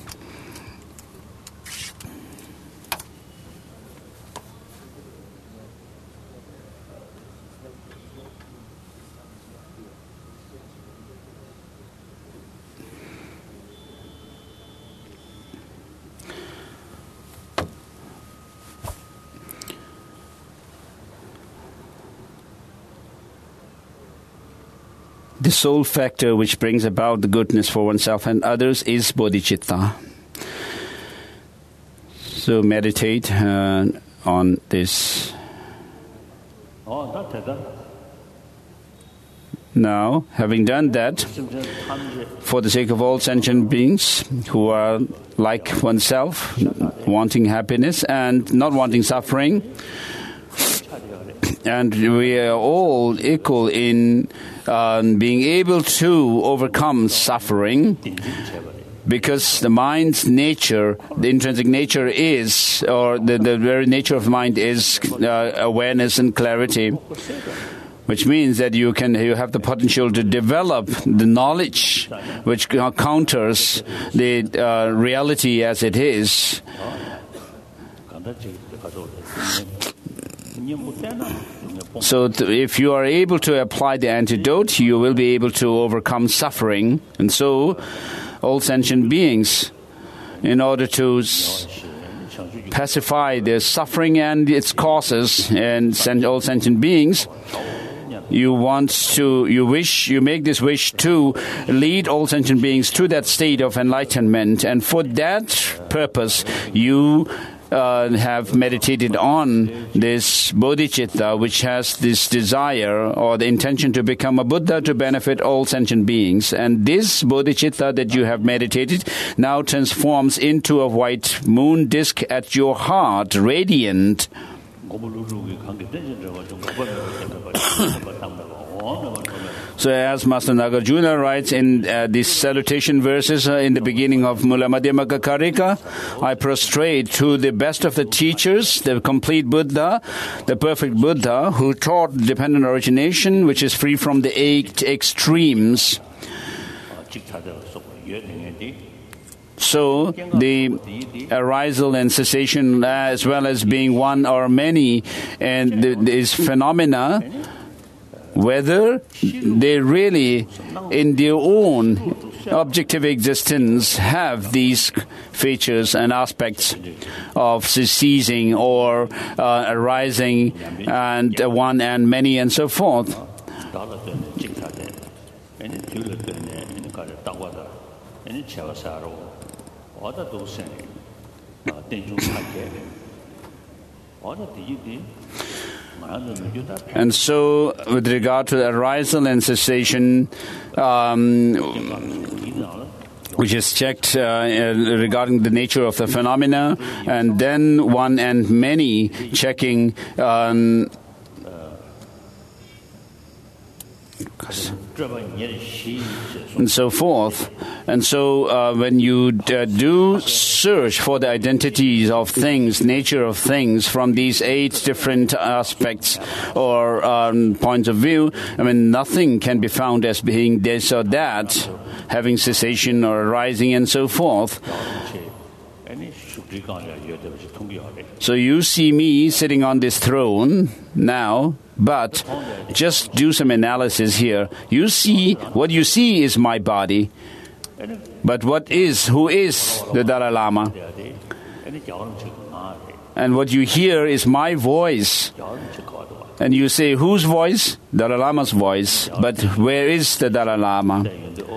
The sole factor which brings about the goodness for oneself and others is bodhicitta. So meditate on this. Now, having done that, for the sake of all sentient beings who are like oneself, wanting happiness and not wanting suffering, and we are all equal in being able to overcome suffering, because the mind's nature, the intrinsic nature is, or the very nature of mind is awareness and clarity, which means that you have the potential to develop the knowledge which counters the reality as it is. So if you are able to apply the antidote, you will be able to overcome suffering. And so all sentient beings, in order to pacify the suffering and its causes in all sentient beings. You make this wish to lead all sentient beings to that state of enlightenment, and for that purpose, you have meditated on this bodhicitta, which has this desire or the intention to become a Buddha to benefit all sentient beings. And this bodhicitta that you have meditated now transforms into a white moon disk at your heart, radiant. So as Master Nagarjuna writes in these salutation verses in the beginning of Mula Madhyamaka Karika, I prostrate to the best of the teachers, the complete Buddha, the perfect Buddha, who taught dependent origination, which is free from the 8 extremes. So the arisal and cessation, as well as being one or many, and these phenomena, whether they really in their own objective existence have these features and aspects of ceasing or arising and one and many and so forth. And so, with regard to the arisal and cessation, which is checked regarding the nature of the phenomena, and then one and many checking and so forth. And so when you do search for the identities of things, nature of things, from these 8 different aspects or points of view, nothing can be found as being this or that, having cessation or arising and so forth. So you see me sitting on this throne now, but just do some analysis here. What you see is my body, but who is the Dalai Lama? And what you hear is my voice. And you say, whose voice? Dalai Lama's voice. But where is the Dalai Lama?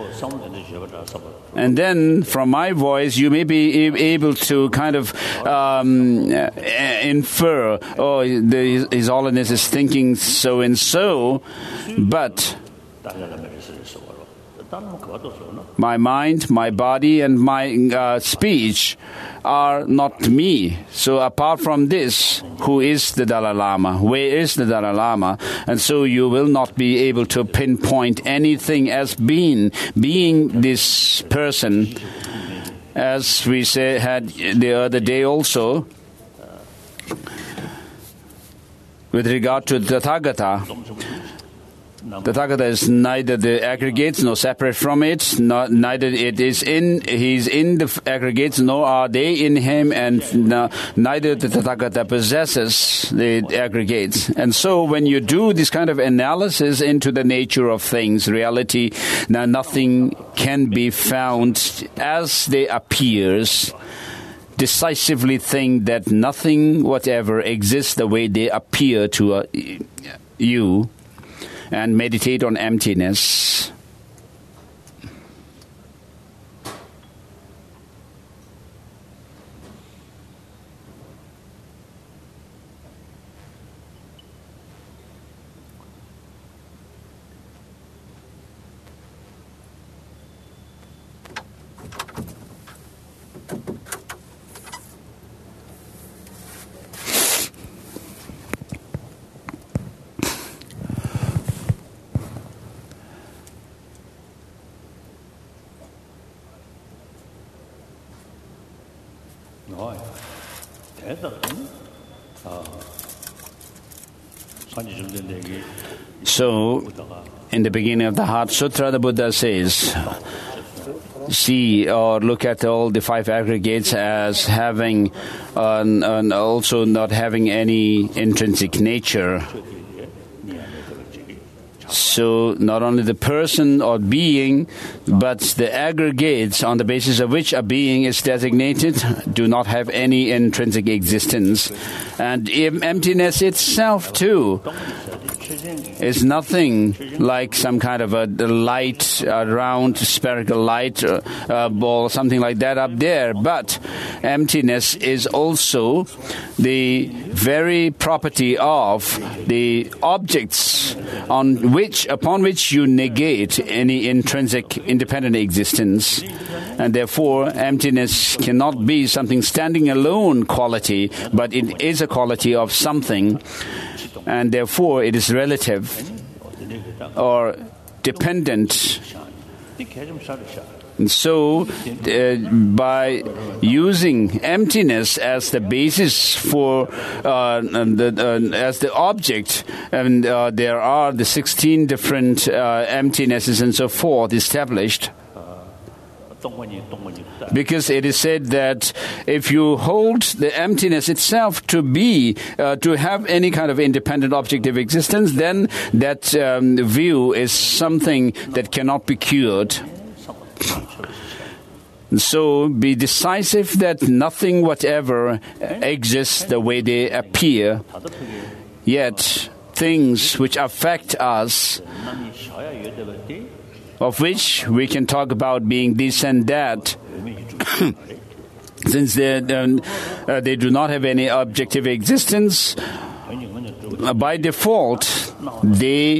And then from my voice, you may be able to kind of infer, His Holiness is thinking so and so, but my mind, my body, and my speech are not me. So apart from this, who is the Dalai Lama? Where is the Dalai Lama? And so you will not be able to pinpoint anything as being this person. As we had the other day also, with regard to Tathagata, Tathagata is neither the aggregates nor separate from it, neither he's in the aggregates nor are they in him, and neither the Tathagata possesses the aggregates. And so when you do this kind of analysis into the nature of things, reality, now nothing can be found as they appears. Decisively think that nothing whatever exists the way they appear to you. And meditate on emptiness. So, in the beginning of the Heart Sutra, the Buddha says, see or look at all the 5 aggregates as having and also not having any intrinsic nature. So not only the person or being, but the aggregates on the basis of which a being is designated do not have any intrinsic existence. And emptiness itself too is nothing like some kind of a light, a round spherical light ball, something like that up there. But emptiness is also the very property of the objects upon which you negate any intrinsic independent existence. And therefore, emptiness cannot be something standing alone quality, but it is a quality of something. And therefore, it is relative or dependent. And so, by using emptiness as the basis for as the object, and there are the 16 different emptinesses and so forth established. Because it is said that if you hold the emptiness itself to be, to have any kind of independent objective existence, then that view is something that cannot be cured. So be decisive that nothing whatever exists the way they appear, yet things which affect us, of which we can talk about being this and that, since they do not have any objective existence, by default they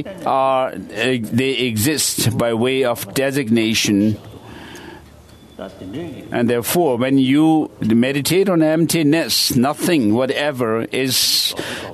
exist by way of designation. And therefore, when you meditate on emptiness, nothing whatever is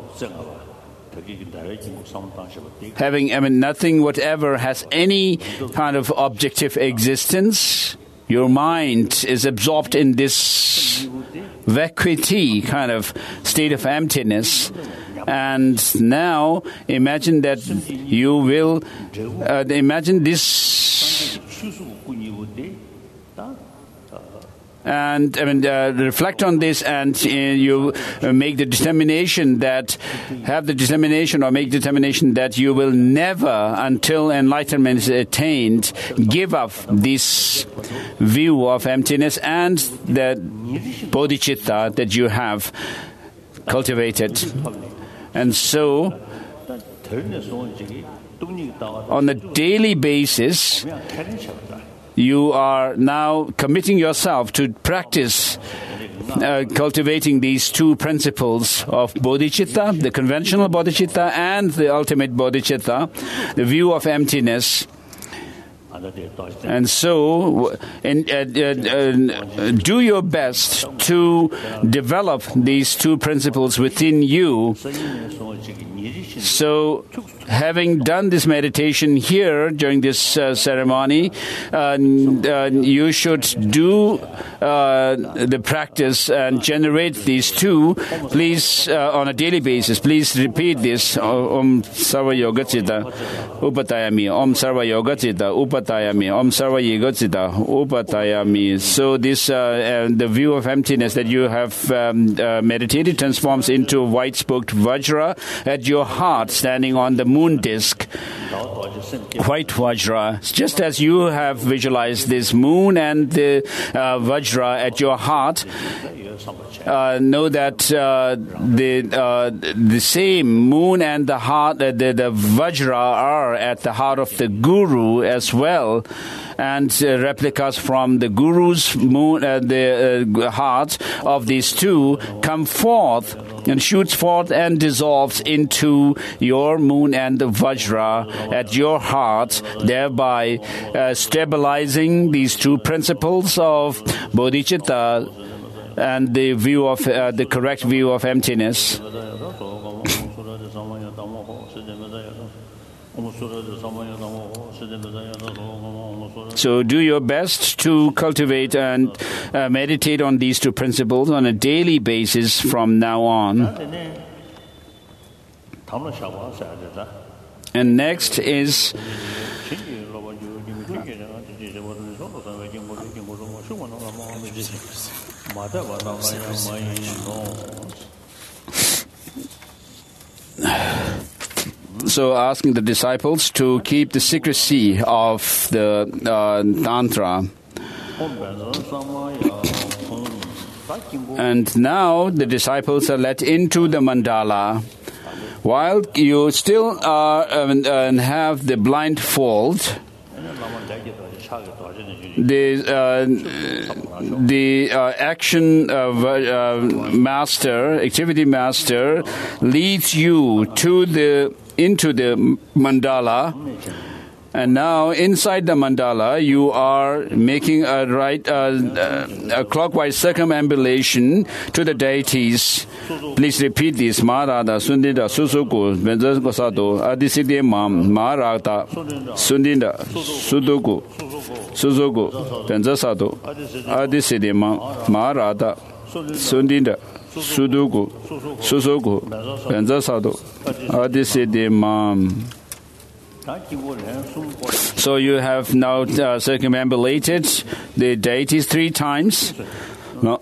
nothing whatever has any kind of objective existence. Your mind is absorbed in this vacuity kind of state of emptiness. And now imagine that you will imagine this. And reflect on this, and you make the determination that you will never, until enlightenment is attained, give up this view of emptiness and the bodhicitta that you have cultivated. And so, on a daily basis, you are now committing yourself to practice cultivating these two principles of bodhicitta, the conventional bodhicitta and the ultimate bodhicitta, the view of emptiness. And so, do your best to develop these two principles within you. So, having done this meditation here during this ceremony, you should do the practice and generate these two. Please, on a daily basis, please repeat this. Om Sarva Yoga Citta Upatayami. Om Sarva Yoga Citta Upatayami. Om Sarva Yoga Citta Upatayami. So this, the view of emptiness that you have meditated transforms into a white-spoked Vajra at your heart, standing on the moon disk. White Vajra, just as you have visualized this moon and the Vajra at your heart, know that the same moon and the heart, the Vajra are at the heart of the Guru as well, and replicas from the Guru's moon, the heart of these two come forth and shoots forth and dissolves into your moon and the Vajra at your heart, thereby stabilizing these two principles of bodhicitta and the view of the correct view of emptiness. So do your best to cultivate and meditate on these two principles on a daily basis from now on. And next is also asking the disciples to keep the secrecy of the Tantra. And now the disciples are let into the mandala. While you still have the blindfold, the action master, activity master, leads you into the mandala. And now, inside the mandala, you are making a clockwise circumambulation to the deities. Please repeat this. Maharada, Sundinda, Susuku, Benzasato, Adisidema, Maharada, Sundinda, Suduku, Suzuku, Benzasato, Adisidema, Maharada, Sundinda, Suduku, Suzuku, Benzasato, Adisidema. So you have now circumambulated the deities 3 times. No.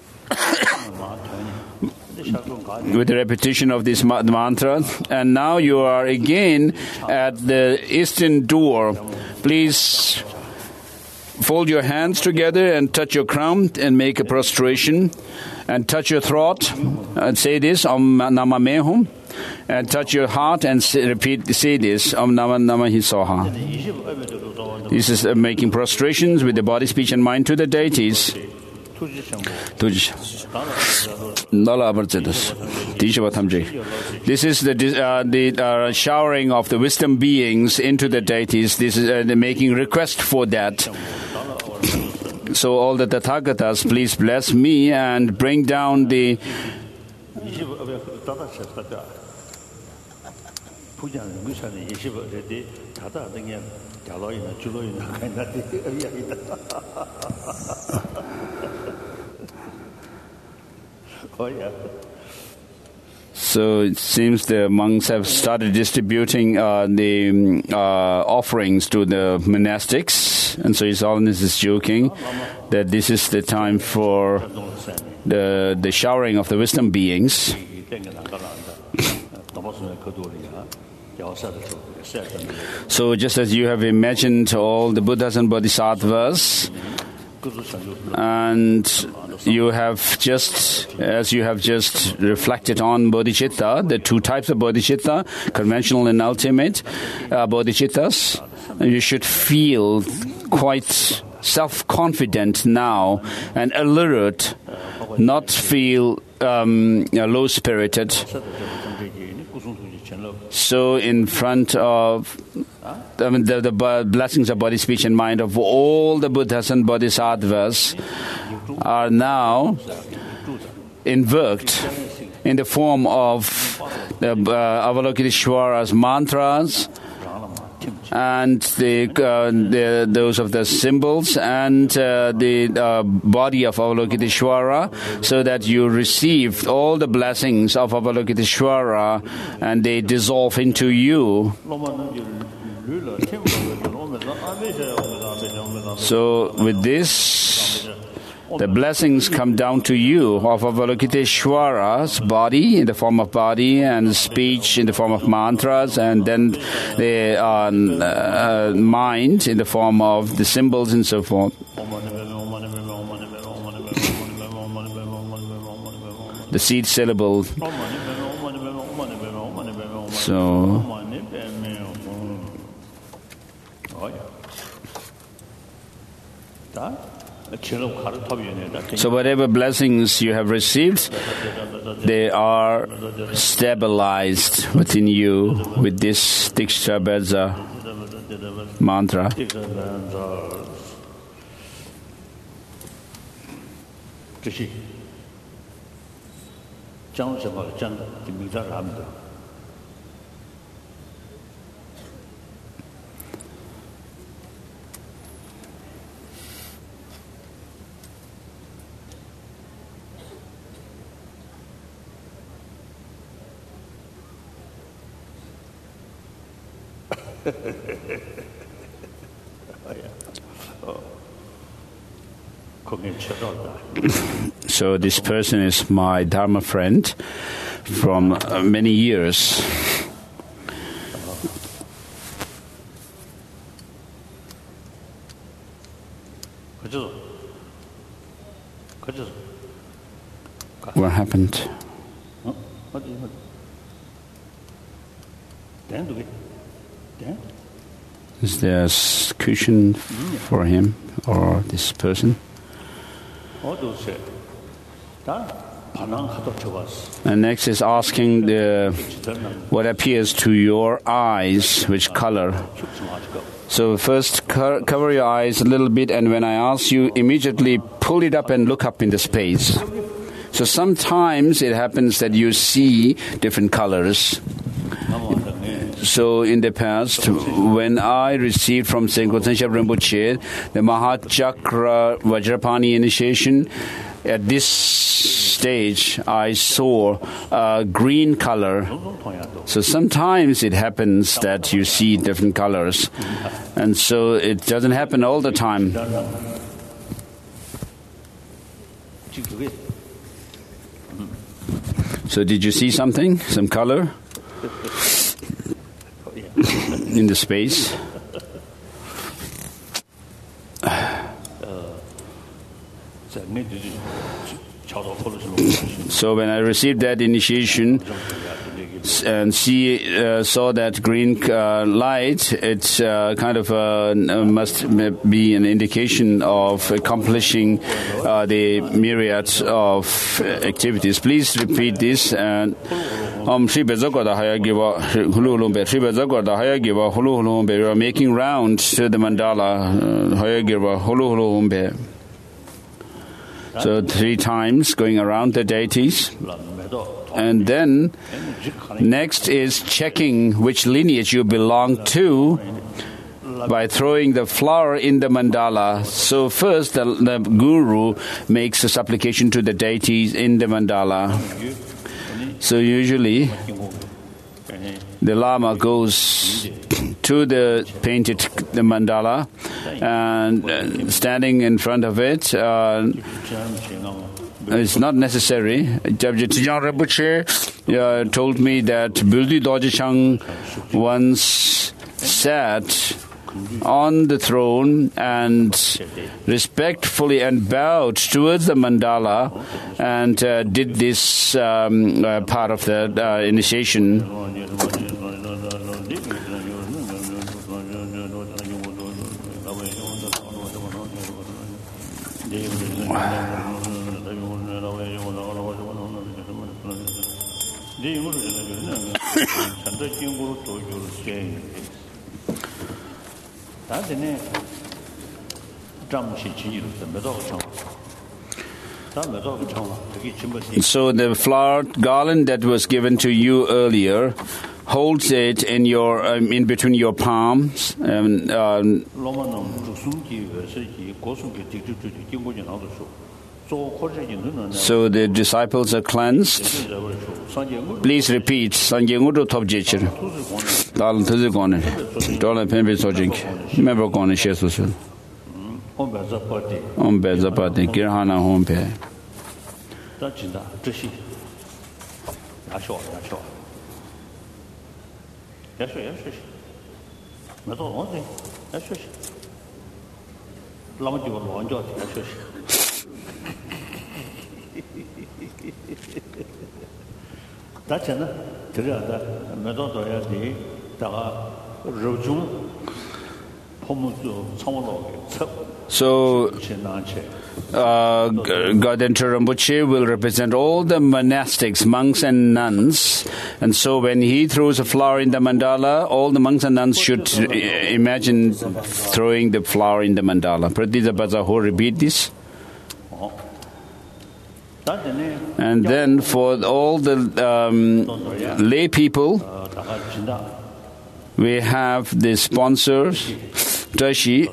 With the repetition of this mantra, and now you are again at the eastern door. Please fold your hands together and touch your crown and make a prostration, and touch your throat and say this Om Nama Mehum, and touch your heart and say this Om Nama Namahi Soha. This is making prostrations with the body, speech, and mind to the deities. This is the showering of the wisdom beings into the deities. This is making request for that. So all the Tathagatas, please bless me and bring down the So it seems the monks have started distributing the offerings to the monastics, and so His Holiness is joking that this is the time for the showering of the wisdom beings. So just as you have imagined all the Buddhas and Bodhisattvas, and you have just reflected on bodhicitta, the 2 types of bodhicitta, conventional and ultimate bodhicittas, you should feel quite self-confident now and alert, not feel low-spirited. So in front of the blessings of body, speech, and mind of all the Buddhas and Bodhisattvas are now invoked in the form of the Avalokiteshvara's mantras and those of the symbols and the body of Avalokiteshvara, so that you receive all the blessings of Avalokiteshvara and they dissolve into you. So with this, the blessings come down to you of Avalokiteshvara's body in the form of body and speech in the form of mantras, and then the mind in the form of the symbols and so forth. The seed syllable. So whatever blessings you have received, they are stabilized within you with this Diksha Beza mantra. So this person is my Dharma friend from many years. What happened? Is there a cushion for him or this person? And next is asking what appears to your eyes, which color. So first cover your eyes a little bit, and when I ask you, immediately pull it up and look up in the space. So sometimes it happens that you see different colors. So in the past, when I received from Saint Gotenshap Rinpoche the Mahachakra Vajrapani initiation, at this stage I saw a green color. So sometimes it happens that you see different colors, and so it doesn't happen all the time. So did you see something, some color in the space? So when I received that initiation and saw that green light, it kind of must be an indication of accomplishing the myriad of activities. Please repeat this. And we are making round to the mandala. So 3 times going around the deities. And then next is checking which lineage you belong to by throwing the flower in the mandala. So first the guru makes a supplication to the deities in the mandala. So usually the Lama goes to the painted mandala and standing in front of it. It's not necessary. Tijang Rinpoche told me that Buldi Dorje Chang once sat on the throne and respectfully and bowed towards the mandala and did this part of the initiation. So the flower garland that was given to you earlier, holds it in your in between your palms. So the disciples are cleansed. Please repeat. Sanje ngudu topjechir. Dal tuzu gone. Dole pembe sojink. Member gone shesu. Ombe zapati kirhana hompe. Dachinda trishi. Yasho. Meto onde? Yasho. Lama jiwa lonjo yasho. Dachana tirada meto doya di daga rojung pomuzo chamono. So, Gaudenta Rinpoche will represent all the monastics, monks and nuns. And so when he throws a flower in the mandala, all the monks and nuns should imagine throwing the flower in the mandala. Pratidha Bazaho, repeat this. And then for all the lay people, we have the sponsors, Tashi,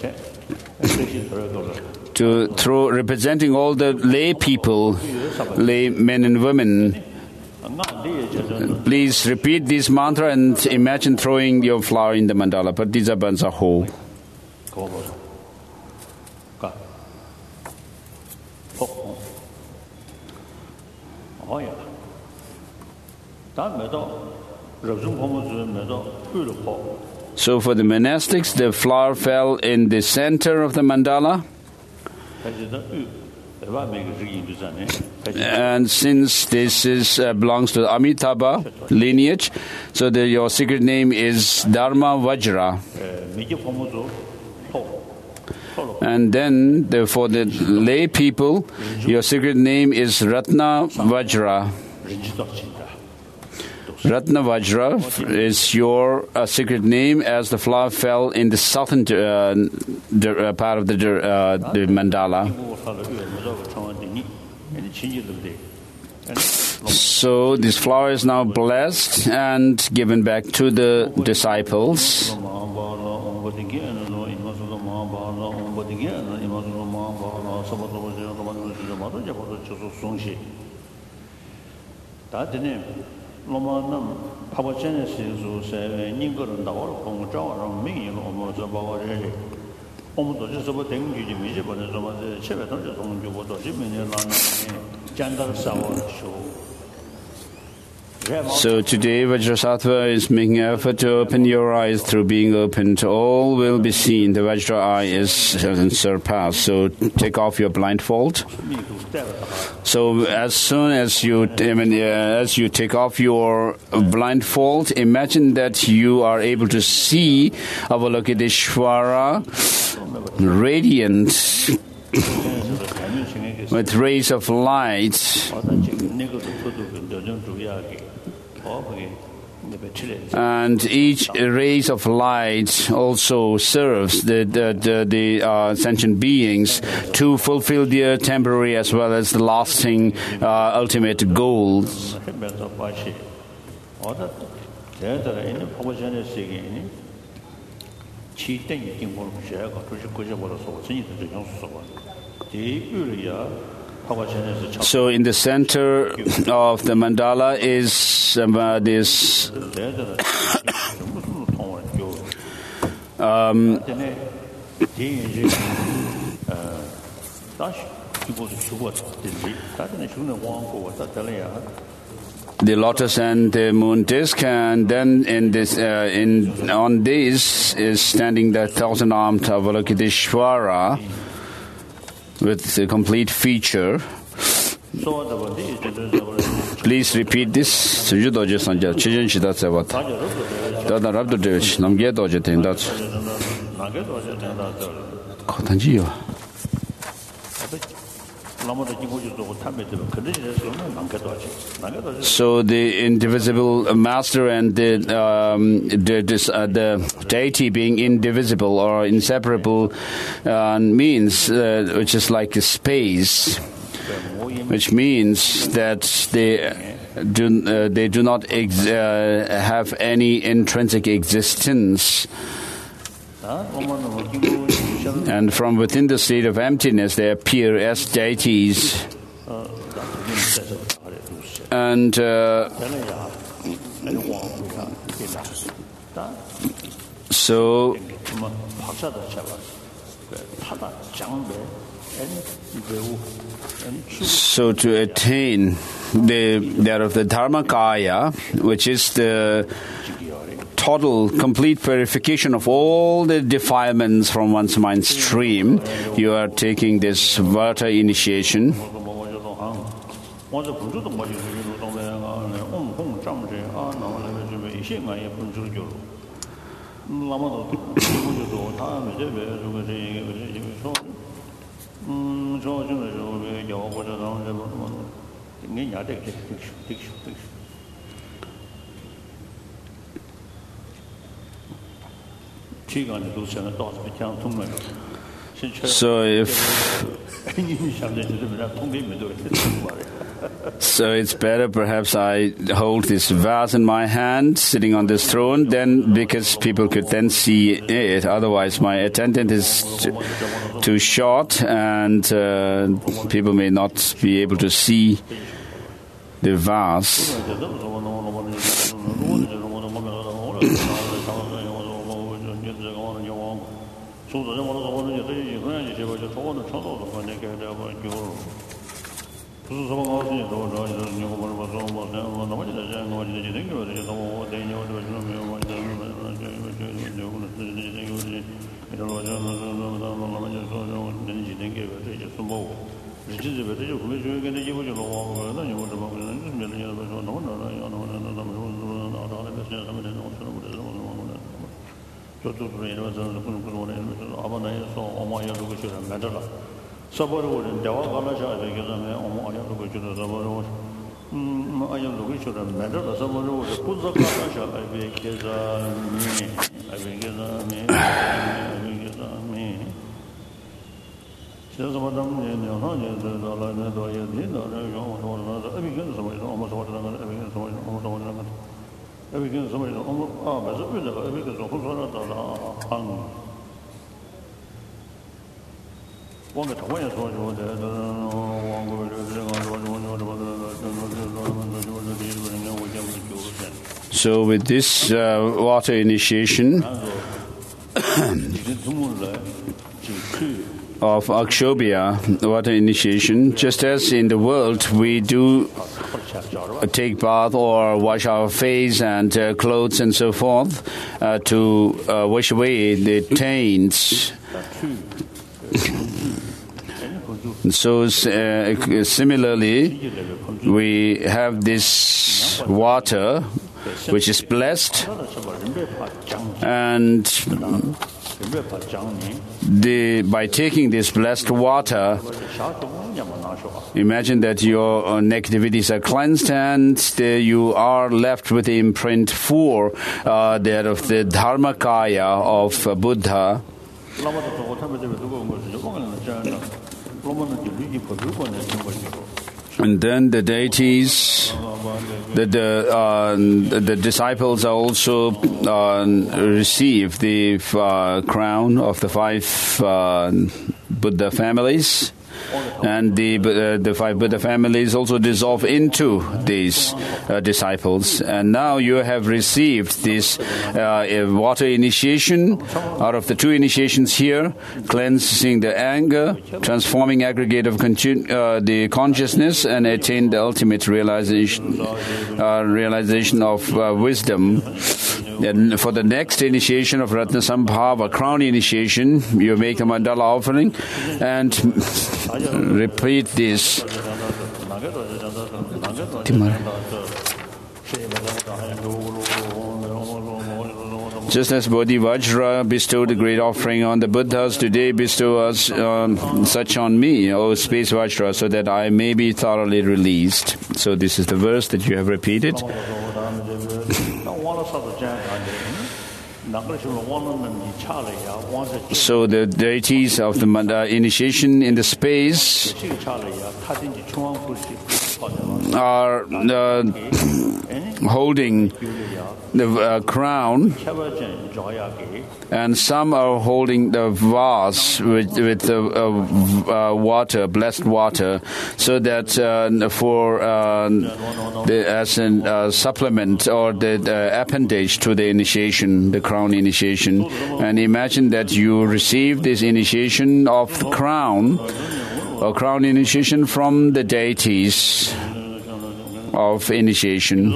to throw, representing all the lay people, lay men and women. Please repeat this mantra and imagine throwing your flower in the mandala. Patija Bansa Ho. So for the monastics, the flower fell in the center of the mandala. And since this is belongs to the Amitabha lineage, so your secret name is Dharma Vajra. And then for the lay people, your secret name is Ratna Vajra. Ratna Vajra is your secret name, as the flower fell in the southern part of the mandala. So this flower is now blessed and given back to the disciples. So today Vajrasattva is making an effort to open your eyes. Through being opened, all will be seen. The Vajra eye is surpassed. So take off your blindfold. So as soon as you take off your blindfold, imagine that you are able to see Avalokiteshvara radiant with rays of light. And each rays of light also serves the sentient beings to fulfill their temporary as well as the lasting ultimate goals. So in the center of the mandala is this the lotus and the moon disk, and then in this on this is standing the thousand-armed Avalokiteshvara with the complete feature. Please repeat this. So the indivisible master and the deity being indivisible or inseparable means which is like a space, which means that they do not have any intrinsic existence. And from within the state of emptiness, they appear as deities. And so to attain that of the Dharmakaya, which is the total, complete purification of all the defilements from one's mind stream, you are taking this Vata initiation. So it's better perhaps I hold this vase in my hand, sitting on this throne, then because people could then see it. Otherwise, my attendant is too short, and people may not be able to see the vase. So with this water initiation of Akshobhya, water initiation, just as in the world we do take bath or wash our face and clothes and so forth to wash away the taints. So similarly, we have this water which is blessed, and by taking this blessed water, imagine that your negativities are cleansed and you are left with the imprint for that of the Dharmakaya of Buddha. And then the deities, the disciples also receive the crown of the 5 Buddha families. And the 5 Buddha families also dissolve into these disciples. And now you have received this water initiation out of the 2 initiations here, cleansing the anger, transforming aggregate of the consciousness, and attain the ultimate realization of wisdom. And for the next initiation of Ratna Sambhava, crown initiation, you make a mandala offering and repeat this. Just as Bodhi Vajra bestowed a great offering on the Buddhas, today bestow us such on me, O Space Vajra, so that I may be thoroughly released. So this is the verse that you have repeated. So the deities of the initiation in the space are holding the crown, and some are holding the vase with the water, blessed water, so that for as a supplement or the appendage to the initiation, the crown initiation. And imagine that you receive this initiation of the crown, or crown initiation from the deities of initiation.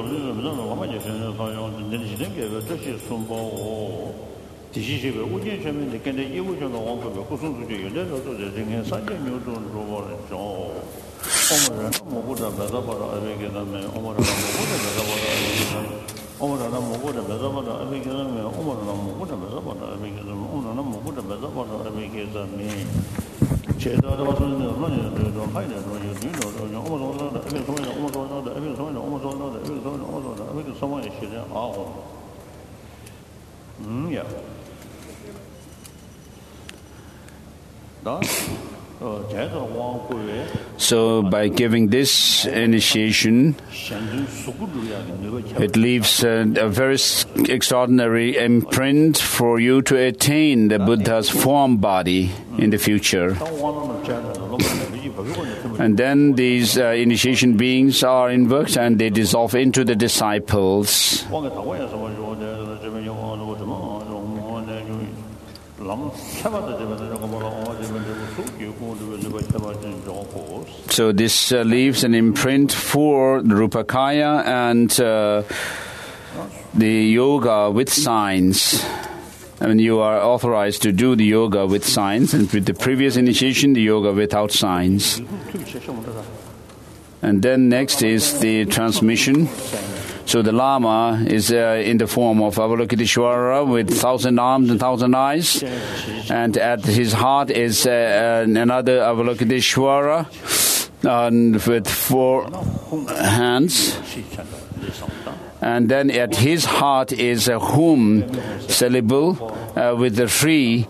So by giving this initiation, it leaves a very extraordinary imprint for you to attain the Buddha's form body in the future. And then these initiation beings are invoked and they dissolve into the disciples. So this leaves an imprint for the Rupakaya and the yoga with signs. I mean, you are authorized to do the yoga with signs, and with the previous initiation, the yoga without signs. And then next is the transmission. So the Lama is in the form of Avalokiteshvara with 1,000 arms and 1,000 eyes. And at his heart is another Avalokiteshvara with 4 hands. And then at his heart is a Hum syllable with the tree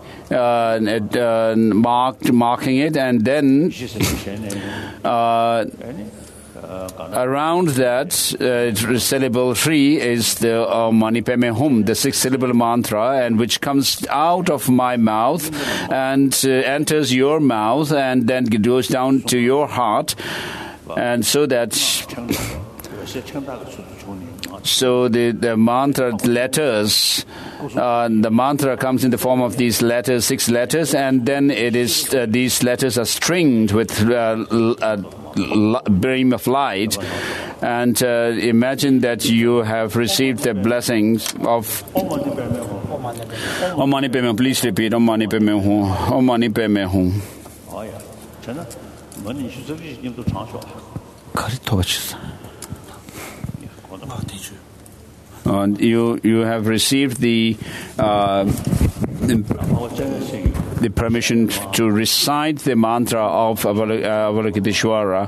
marking it. And then around that syllable tree is the Mani Padme Hum, the 6-syllable mantra, and which comes out of my mouth and enters your mouth and then goes down to your heart, and so that the mantra letters, the mantra comes in the form of these letters, 6 letters, and then it is these letters are stringed with beam of light, and imagine that you have received the blessings of Om Mani Padme Hum. Please repeat Om Mani Padme Hum. Om Mani Padme Hum. You have received the permission to recite the mantra of Avalokiteshvara.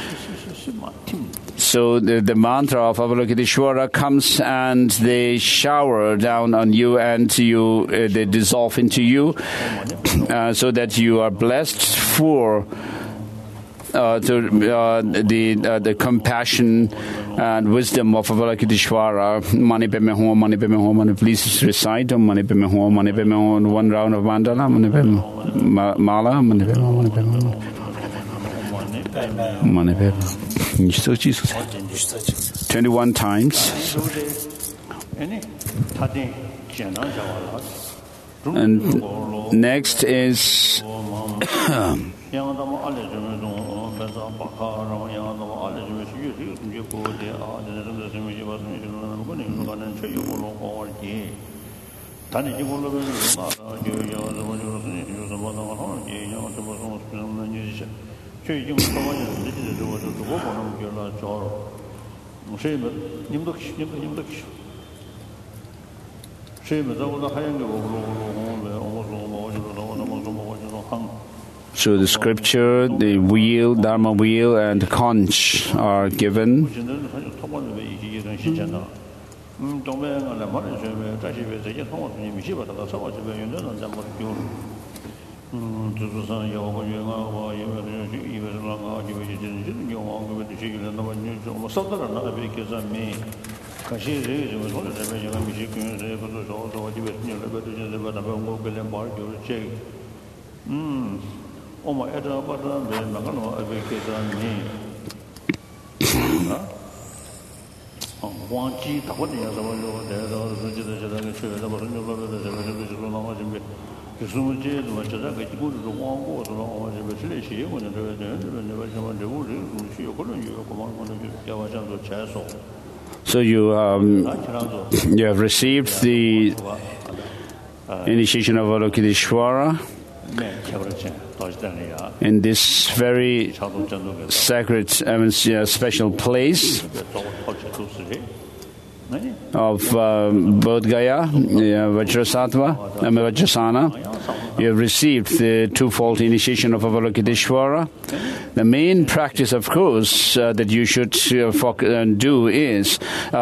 So the mantra of Avalokiteshvara comes and they shower down on you, and they dissolve into you, so that you are blessed for the compassion and wisdom of Avalokiteshvara. Mani Padme Hum, Mani Padme Hum. Please recite Mani Padme Hum, Mani Padme Hum. 1 round of mandala, Mani Padme Mala, Mani Padme Hum, Mani Padme Hum. Mani Padme 21 times. And next is so the scripture, the wheel, Dharma wheel, and the conch are given. So you have received the initiation of Avalokiteshvara in this very sacred, special place of Bodh Gaya, Vajrasana. You have received the twofold initiation of Avalokiteshvara. The main practice, of course, that you should do is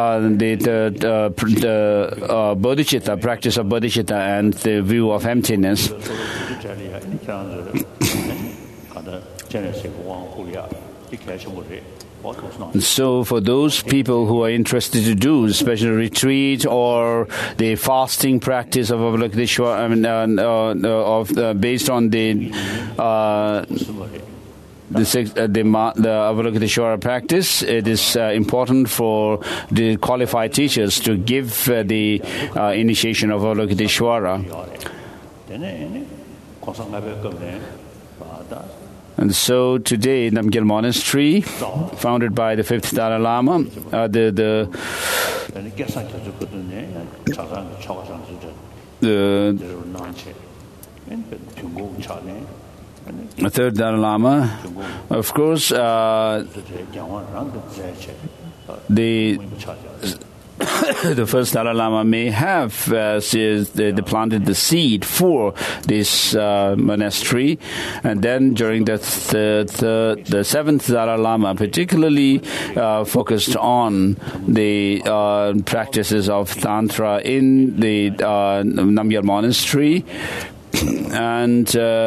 the bodhicitta, practice of bodhicitta and the view of emptiness. So for those people who are interested to do special retreat or the fasting practice of Avalokiteshvara, based on the Avalokiteshvara practice, it is important for the qualified teachers to give the initiation of Avalokiteshvara. And so today, in Namgyal Monastery, founded by the 5th Dalai Lama, The 난체 중국 차네 third Dalai Lama, of course, the first Dalai Lama may have they planted the seed for this monastery, and then during the seventh Dalai Lama particularly focused on the practices of Tantra in the Namgyal monastery. And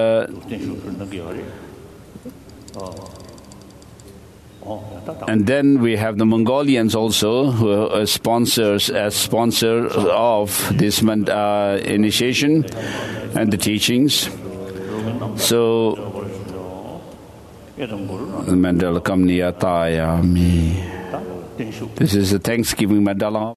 then we have the Mongolians also, who are sponsors of this initiation and the teachings. So, Mandala Kamniyatayami. This is a Thanksgiving mandala.